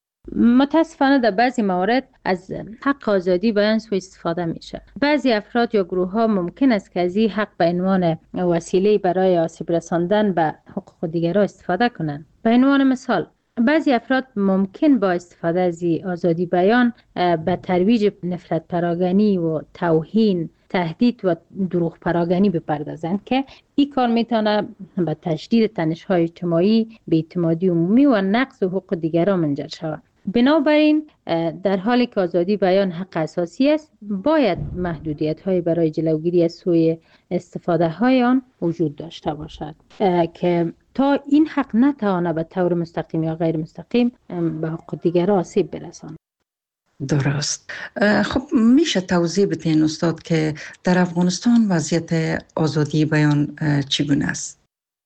متاسفانه در بعضی موارد از حق آزادی بیان سوء استفاده میشه. بعضی افراد یا گروه ها ممکن است که از این حق به عنوان وسیله برای آسیب رساندن به حقوق دیگران استفاده کنند. به عنوان مثال، بعضی افراد ممکن با استفاده از آزادی بیان به ترویج نفرت پراگنی و توهین، تهدید و دروغ پراگنی بپردازند که این کار میتونه به تشدید تنش‌های اجتماعی، بی‌اعتمادی عمومی و نقض حقوق دیگران منجر شود. بنابراین در حالی که آزادی بیان حق اساسی است، باید محدودیت‌های برای جلوگیری از سوء استفاده های آن وجود داشته باشد که تا این حق نتوانه به طور مستقیم یا غیر مستقیم به حقوق دیگران آسیب برساند. درست. خب میشه توضیح بدین استاد که در افغانستان وضعیت آزادی بیان چگونه است؟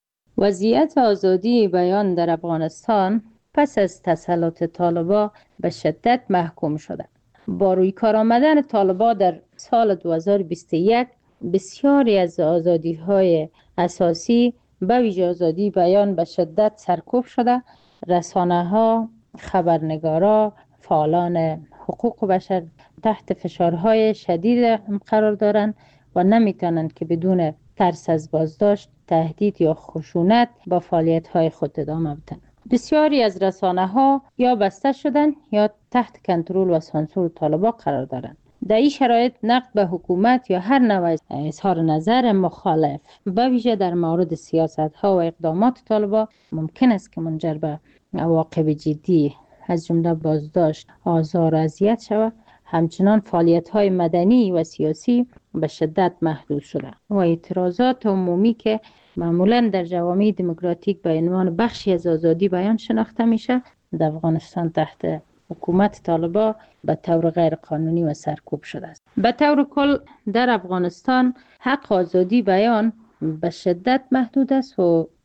وضعیت آزادی بیان در افغانستان پس از تسلط طالبان به شدت محکوم شده. با روی کار آمدن طالبان در سال 2021 بسیاری از آزادی‌های اساسی به ویژه آزادی بیان به شدت سرکوب شده. رسانه‌ها، خبرنگارا، فعالان حقوق بشر تحت فشارهای شدید قرار دارند و نمیتونند که بدون ترس از بازداشت، تهدید یا خشونت با فعالیت‌های خود ادامه بدن. بسیاری از رسانه‌ها یا بسته شدن یا تحت کنترل و سانسور طالبان قرار دارند. در این شرایط نقد به حکومت یا هر نوع اظهار نظر مخالف به ویژه در مورد سیاست‌ها و اقدامات طالبان ممکن است که منجر به عواقب جدی از جمله بازداشت، آزار و اذیت شود. همچنان فعالیت‌های مدنی و سیاسی به شدت محدود شده و اعتراضات عمومی که معمولاً در جوامع دموکراتیک به عنوان بخشی از آزادی بیان شناخته میشه، در افغانستان تحت حکومت طالبان به طور غیر قانونی و سرکوب شده است. به طور کل در افغانستان حق آزادی بیان به شدت محدود است و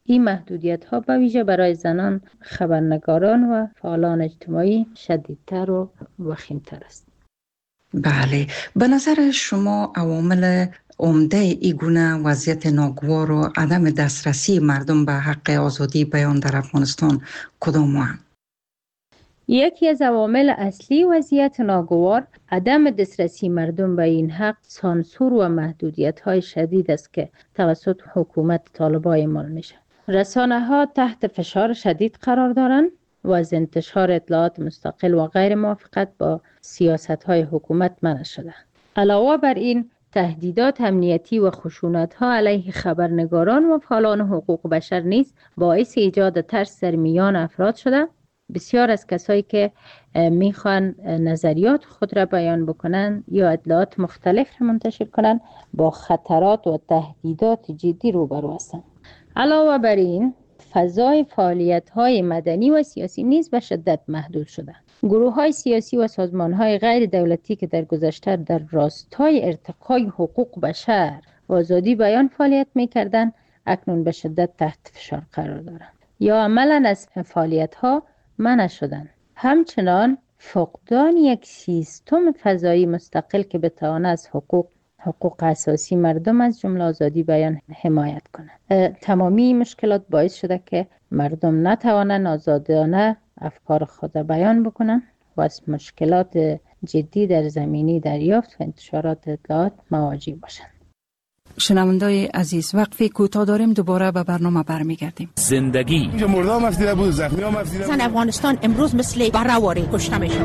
این محدودیت ها به ویژه برای زنان، خبرنگاران و فعالان اجتماعی شدیدتر و وخیمتر است. بله، به نظر شما عوامل عمده این گونه وضعیت ناگوار و عدم دسترسی مردم به حق آزادی بیان در افغانستان کدام هستند؟ یکی از عوامل اصلی وضعیت ناگوار عدم دسترسی مردم به این حق سانسور و محدودیت‌های شدید است که توسط حکومت طالبان اعمال میشه. رسانه‌ها تحت فشار شدید قرار دارند و از انتشار اطلاعات مستقل و غیر موافقت با سیاست‌های حکومت منع شده. علاوه بر این، تهدیدات امنیتی و خشونت‌ها علیه خبرنگاران و فعالان حقوق بشر نیز باعث ایجاد ترس در میان افراد شده. بسیار از کسایی که میخوان نظریات خود را بیان بکنن یا اطلاعات مختلف را منتشر کنن با خطرات و تهدیدات جدی روبرو هستند. علاوه بر این، فضای فعالیت‌های مدنی و سیاسی نیز به شدت محدود شده. گروه‌های سیاسی و سازمان‌های غیر دولتی که در گذشته در راستای ارتقای حقوق بشر و آزادی بیان فعالیت می‌کردند، اکنون به شدت تحت فشار قرار دارند یا عملاً از فعالیت‌ها منع شدند. همچنان فقدان یک سیستم فضایی مستقل که بتواند از حقوق اساسی مردم از جمله آزادی بیان حمایت کنند. تمامی مشکلات باعث شده که مردم نتوانند آزادانه افکار خود بیان بکنند و از مشکلات جدی در زمینه دریافت و انتشارات اطلاعات مواجه باشند. شنوندای عزیز، وقفه کوتاه داریم، دوباره به برنامه برمیگردیم. زندگی اینجا مردم افتیده بود، زخمی هم افتیده بود. افغانستان امروز مثل برهواری کشته میشه.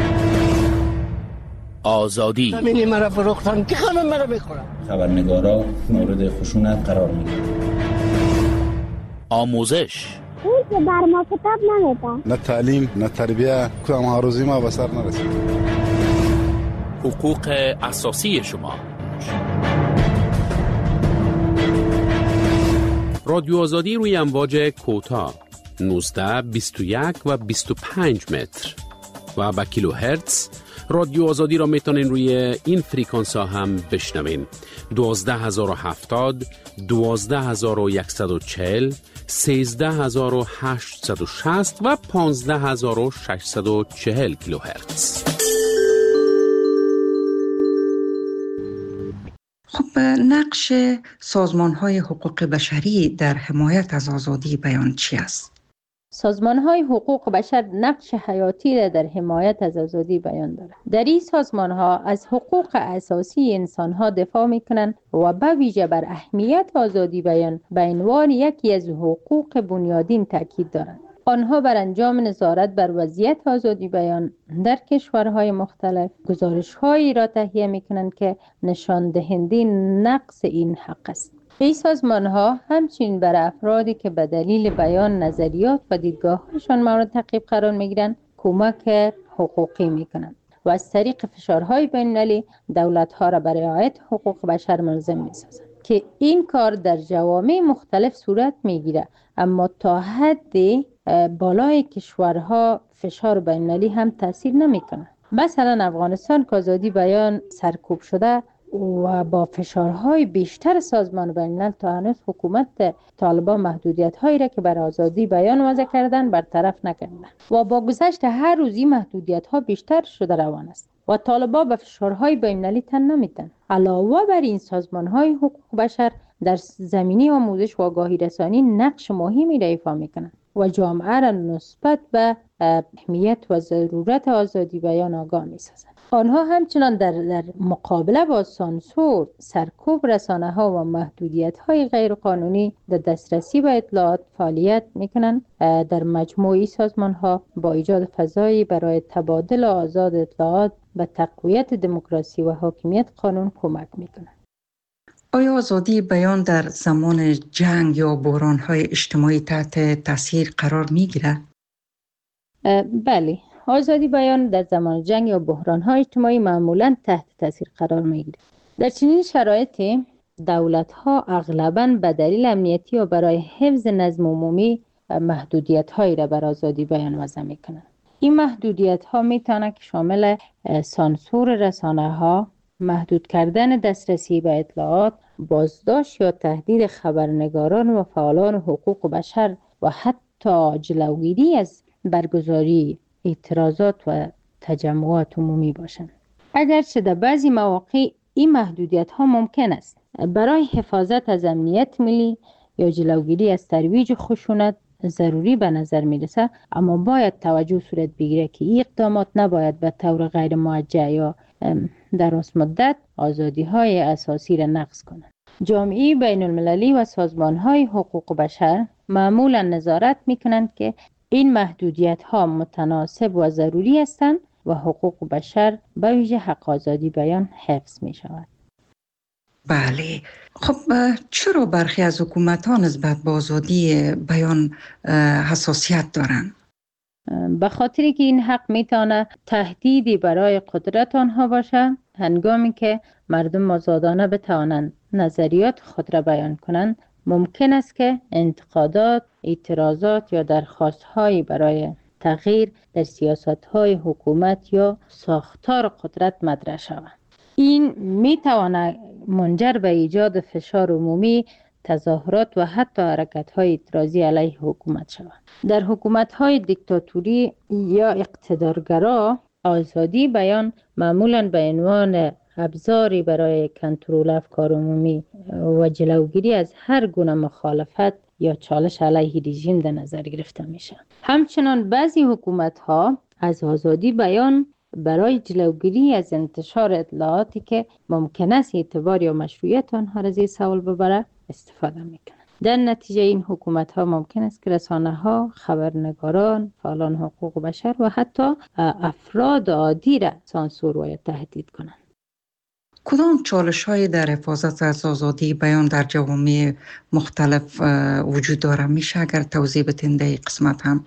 آزادی همینی مرا فروختن که خانم مرا میخورن. خبرنگارا مورد خشونت قرار میگیرن. آموزش اون که بر ما کتاب نمیده. نه تعلیم نه تربیه، کدام هاروزی ما به سر نرسید. حقوق اساسی شما. رادیو آزادی روی امواج کوتاه 19 21 و 25 متر و با کیلو هرتز. رادیو آزادی را میتونین روی این فریکانس ها هم بشنوین. 12070 12140 13860 و 15640 کیلو هرتز. خب، نقش سازمان‌های حقوق بشری در حمایت از آزادی بیان چی است؟ سازمان‌های حقوق بشر نقش حیاتی را در حمایت از آزادی بیان دارند. در این سازمان‌ها از حقوق اساسی انسان‌ها دفاع می‌کنند و به ویژه بر اهمیت آزادی بیان به عنوان یکی از حقوق بنیادین تاکید دارند. آنها بر انجام نظارت بر وضعیت آزادی بیان در کشورهای مختلف گزارش‌هایی را تهیه می‌کنند که نشان دهنده نقص این حق است. این سازمان‌ها همچنین بر افرادی که به دلیل بیان نظریات و دیدگاه‌هایشان مورد تعقیب قرار می‌گیرند کمک حقوقی می‌کنند و از طریق فشارهای بین‌المللی دولت‌ها را برای رعایت حقوق بشر ملزم می‌سازند که این کار در جوامع مختلف صورت می‌گیرد، اما تا حد بالای کشورها فشار بین‌المللی هم تاثیر نمی‌کند. مثلا افغانستان که آزادی بیان سرکوب شده و با فشارهای بیشتر سازمان بین‌الملل تا هنوز حکومت طالبان محدودیت‌هایی را که بر آزادی بیان وضع کردن برطرف نکردند و با گذشت هر روز این محدودیت‌ها بیشتر شده روان است و طالبان به فشارهای بین‌المللی تن نمی‌دهند. علاوه بر این سازمان‌های حقوق بشر در زمینه آموزش و آگاهی رسانی نقش مهمی را ایفا می‌کنند و جامعه را نسبت به اهمیت و ضرورت آزادی بیان آگاه می‌سازند. آنها همچنان در مقابله با سانسور، سرکوب رسانه‌ها و محدودیت‌های غیرقانونی در دسترسی به اطلاعات فعالیت می‌کنند. در مجموعی سازمان‌ها با ایجاد فضایی برای تبادل آزاد اطلاعات به تقویت دموکراسی و حاکمیت قانون کمک می‌کنند. آیا آزادی بیان در زمان جنگ یا بحران‌های اجتماعی تحت تاثیر قرار می‌گیرد؟ بله، آزادی بیان در زمان جنگ یا بحران‌های اجتماعی معمولاً تحت تاثیر قرار می‌گیرد. در چنین شرایطی دولت‌ها اغلباً به دلیل امنیتی و برای حفظ نظم عمومی محدودیت‌هایی را بر آزادی بیان وضع می‌کنند. این محدودیت‌ها می‌تواند که شامل سانسور رسانه‌ها، محدود کردن دسترسی به اطلاعات، بازداشت یا تهدید خبرنگاران و فعالان حقوق بشر و حتی جلوگیری از برگزاری اعتراضات و تجمعات عمومی باشند. اگرچه در بعضی مواقع این محدودیت ها ممکن است برای حفاظت از امنیت ملی یا جلوگیری از ترویج خشونت ضروری به نظر می رسد، اما باید توجه صورت بگیره که این اقدامات نباید به طور غیر موجه یا دراز مدت آزادی های اساسی را نقض کنند. جامعه بین المللی و سازمان های حقوق بشر معمولا نظارت می کنند که این محدودیت ها متناسب و ضروری هستند و حقوق بشر به ویژه حق آزادی بیان حفظ می شود. بله، خب چرا برخی از حکومت‌ها نسبت به آزادی بیان حساسیت دارند؟ به خاطری که این حق میتونه تهدیدی برای قدرت آنها باشه، هنگامی که مردم آزادانه بتوانند نظریات خود را بیان کنند، ممکن است که انتقادات، اعتراضات یا درخواست‌هایی برای تغییر در سیاست‌های حکومت یا ساختار قدرت مطرح شود. این میتواند منجر به ایجاد فشار عمومی، تظاهرات و حتی حرکت‌های اعتراضی علیه حکومت شود. در حکومت‌های دیکتاتوری یا اقتدارگرا، آزادی بیان معمولاً به عنوان ابزاری برای کنترل افکار عمومی و جلوگیری از هر گونه مخالفت یا چالش علیه رژیم در نظر گرفته میشه. همچنان بعضی حکومت‌ها از آزادی بیان برای جلوگیری از انتشار اطلاعاتی که ممکن است اعتبار یا مشروعیت آنها را زیر سوال ببره استفاده میکنند. در نتیجه این حکومت‌ها ممکن است که رسانه‌ها، خبرنگاران، فعالان حقوق بشر و حتی افراد عادی را سانسور و تهدید کنند. کدام چالش‌های در حفاظت از آزادی بیان در جوامع مختلف وجود داره؟ میشه اگر توضیح بدین در این قسمت هم؟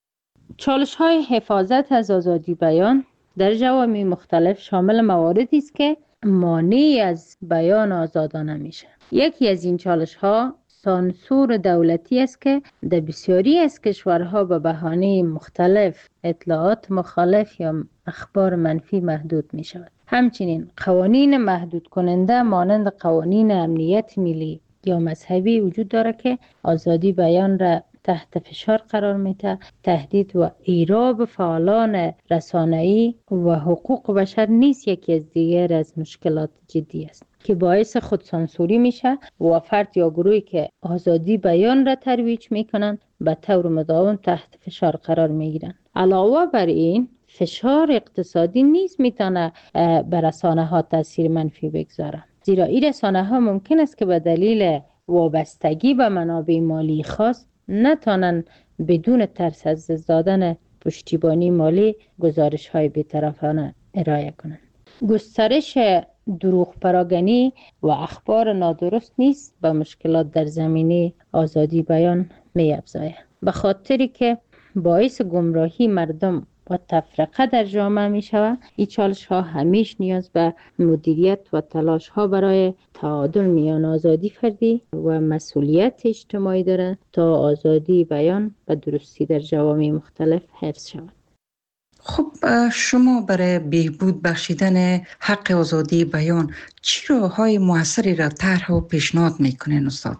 چالش‌های حفاظت از آزادی بیان در جوامع مختلف شامل مواردی است که مانع از بیان آزادانه میشه. یکی از این چالش‌ها سانسور دولتی است که در بسیاری از کشورها به بهانه مختلف اطلاعات مخالف یا اخبار منفی محدود می شود. همچنین قوانین محدود کننده مانند قوانین امنیت ملی یا مذهبی وجود داره که آزادی بیان را تحت فشار قرار میده. تهدید و ایراب فعالان رسانه‌ای و حقوق بشر نیز یکی از دیگر از مشکلات جدی است که باعث خودسانسوری میشه و فرد یا گروهی که آزادی بیان را ترویج میکنند به طور مداوم تحت فشار قرار میگیرند. علاوه بر این فشار اقتصادی نیز میتونه بر رسانه‌ها تاثیر منفی بگذاره، زیرا این رسانه‌ها ممکن است که به دلیل وابستگی به منابع مالی خاص نتوانند بدون ترس از دادن پشتیبانی مالی گزارش‌های بی‌طرفانه ارائه کنند. گسترش دروغ پراگنی و اخبار نادرست نیز به مشکلات در زمینه آزادی بیان می‌افزاید، به خاطری که باعث گمراهی مردم و تفرقه در جامعه می شود. این چالش ها همیشه نیاز به مدیریت و تلاش ها برای تعادل میان آزادی فردی و مسئولیت اجتماعی دارد تا آزادی بیان و درستی در جوامع مختلف حفظ شود. خب شما برای بهبود بخشیدن حق آزادی بیان چه راه‌های موثری را طرح و پیشنهاد میکنین استاد؟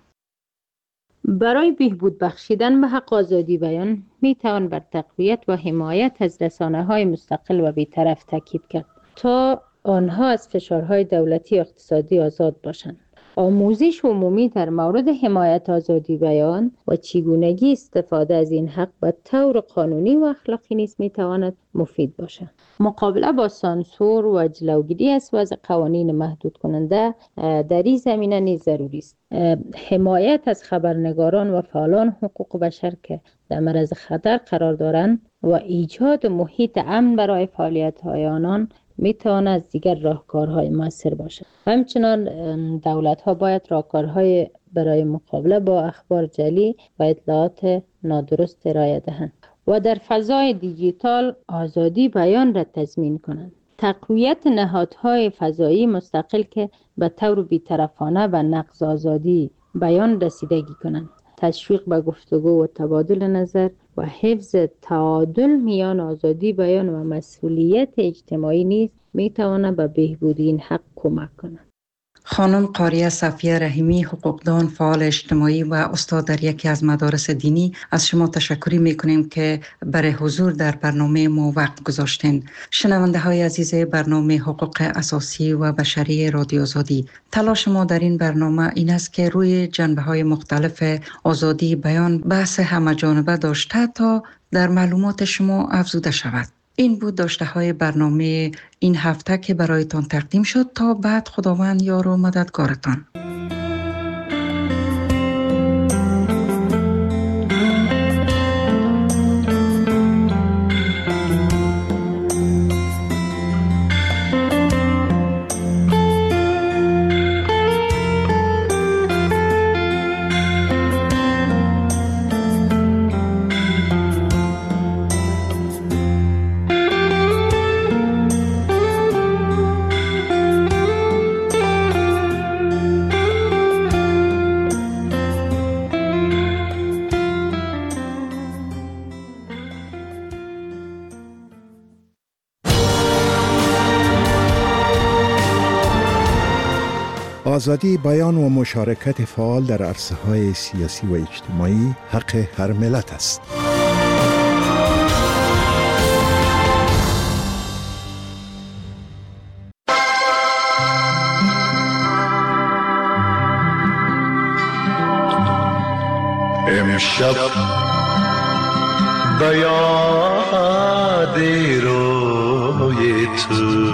برای بهبود بخشیدن به حق آزادی بیان می توان بر تقویت و حمایت از رسانه‌های مستقل و بی‌طرف تاکید کرد تا آنها از فشارهای دولتی و اقتصادی آزاد باشند. آموزش عمومی در مورد حمایت آزادی بیان و چگونگی استفاده از این حق به طور قانونی و اخلاقی نیز می تواند مفید باشد. مقابله با سانسور و جلوگیری از وضع قوانین محدود کننده در این زمینه نیز ضروری است. حمایت از خبرنگاران و فعالان حقوق بشر که در معرض خطر قرار دارند و ایجاد محیط امن برای فعالیت‌های آنان میتواند از دیگر راهکارهای مؤثر باشد. همچنان دولت‌ها باید راهکارهای برای مقابله با اخبار جعلی و اطلاعات نادرست ارائه دهند و در فضای دیجیتال آزادی بیان را تضمین کنند. تقویت نهادهای فضایی مستقل که به طور بی‌طرفانه به نقض آزادی بیان رسیدگی کنند. تشویق به گفتگو و تبادل نظر و حفظ تعادل میان آزادی بیان و مسئولیت اجتماعی نیز می تواند به بهبودی این حق کمک کند. خانم قاریه صفیه رحیمی، حقوقدان، فعال اجتماعی و استاد در یکی از مدارس دینی، از شما تشکر می‌کنیم که برای حضور در برنامه ما وقت گذاشتین. شنونده های عزیز برنامه حقوق اساسی و بشری رادیو آزادی، تلاش ما در این برنامه این است که روی جنبه‌های مختلف آزادی بیان بحث همه‌جانبه داشته تا در معلومات شما افزوده شود. این بود داشته های برنامه این هفته که برایتان تقدیم شد. تا بعد خداوند یار و مددگارتان. آزادی بیان و مشارکت فعال در عرصه‌های سیاسی و اجتماعی حق هر ملت است. امشب به یاد روی تو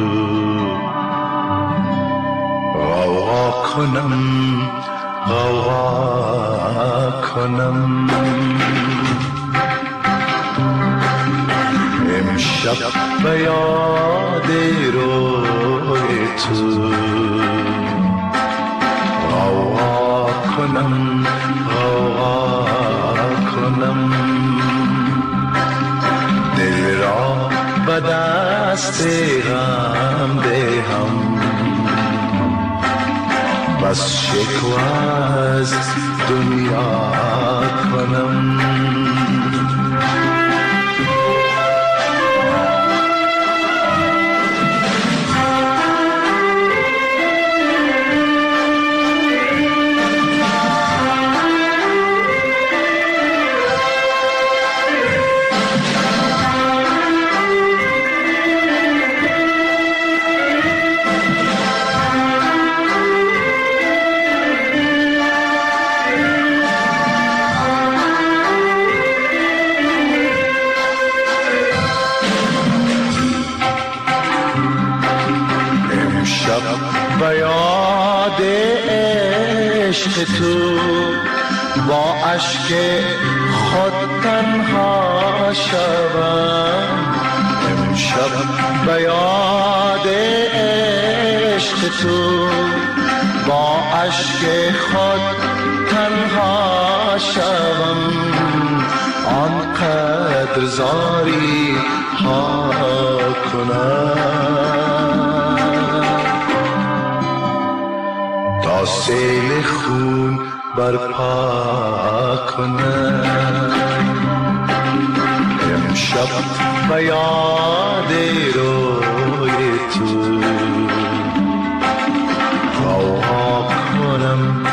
غوغا کنم امشب به یاد روی تو غوغا کنم دل را به دست غم دهم بس شکوه از دنیا کنم به یاد عشق تو با اشک خود تنها شوم امشب به یاد عشق تو با اشک خود تنها شوم آنقدر زاری ها کنم تا سیل خون برپا کنم امشب به یاد روی تو غوغا کنم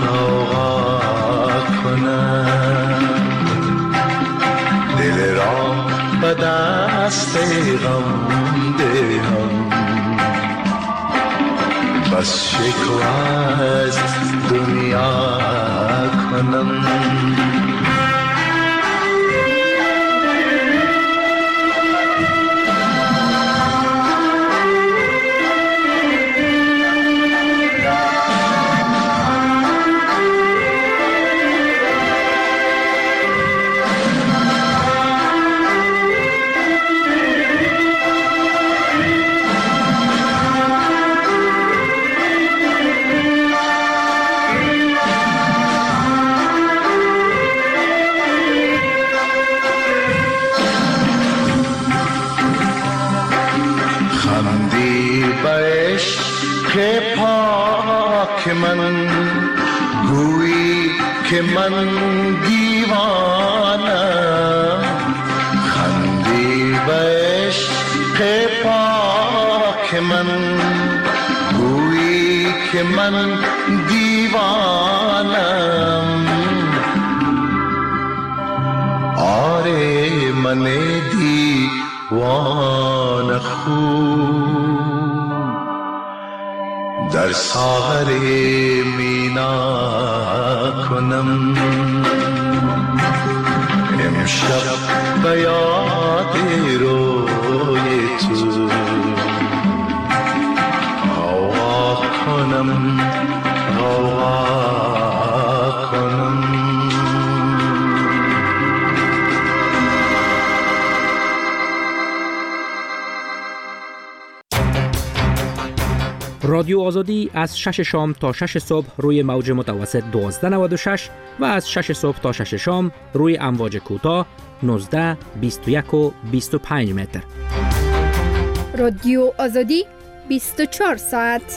دل را به دست غم دهم بس شکوه از دنیا کنم من گویی که من دیوانم خندی به عشق پاک من گویی که من دیوانم آره من دیوان خوب در ساغر مینا کنم امشب به یاد روی تو هوا کنم هوا کنم. رادیو آزادی از 6 شام تا 6 صبح روی موج متوسط 1296 و از 6 صبح تا 6 شام روی امواج کوتاه 19، 21 و 25 متر. رادیو آزادی 24 ساعت.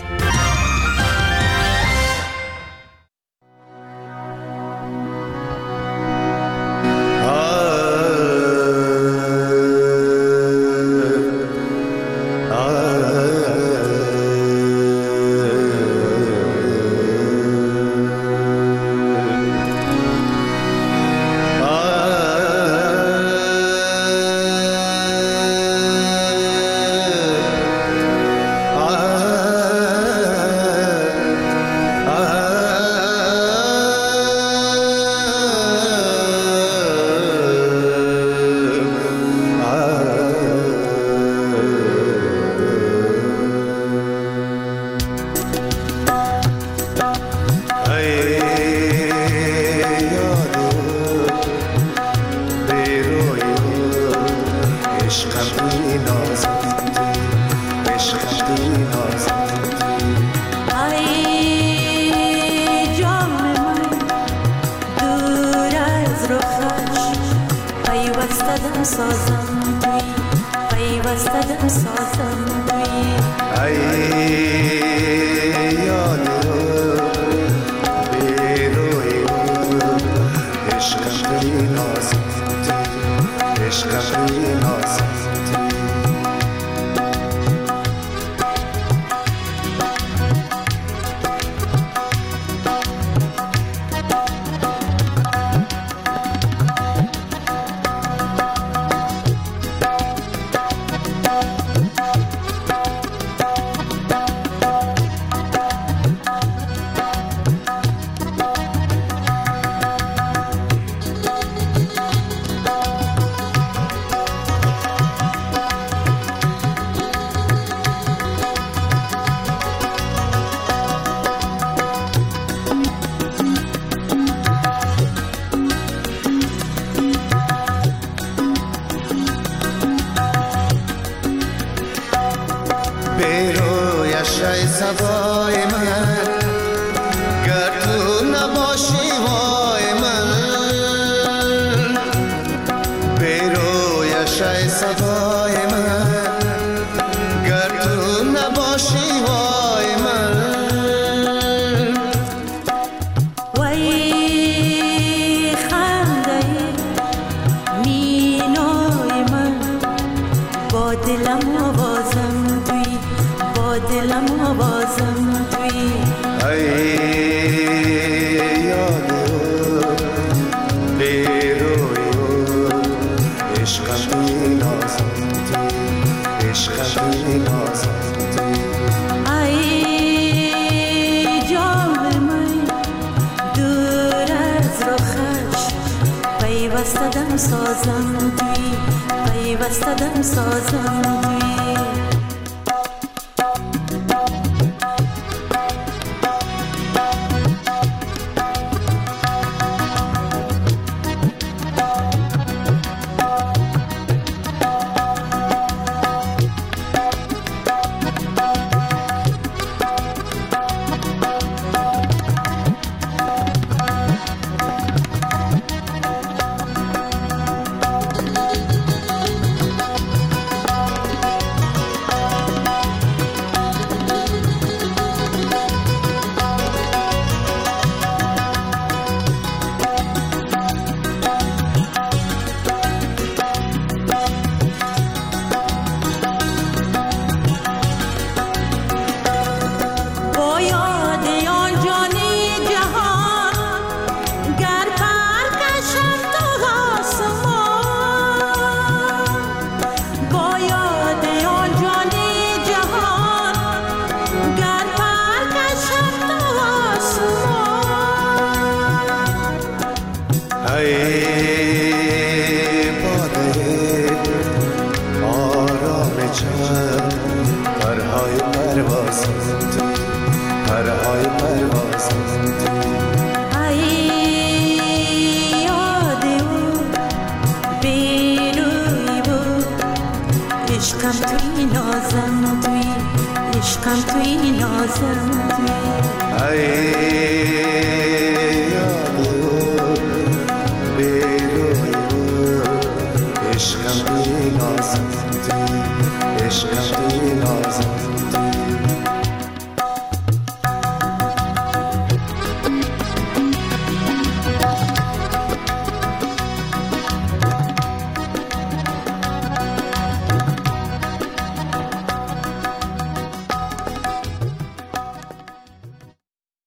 پای پرواز ای یاد او بیروی بود عشقم توی نازم توی عشقم توی نازم توی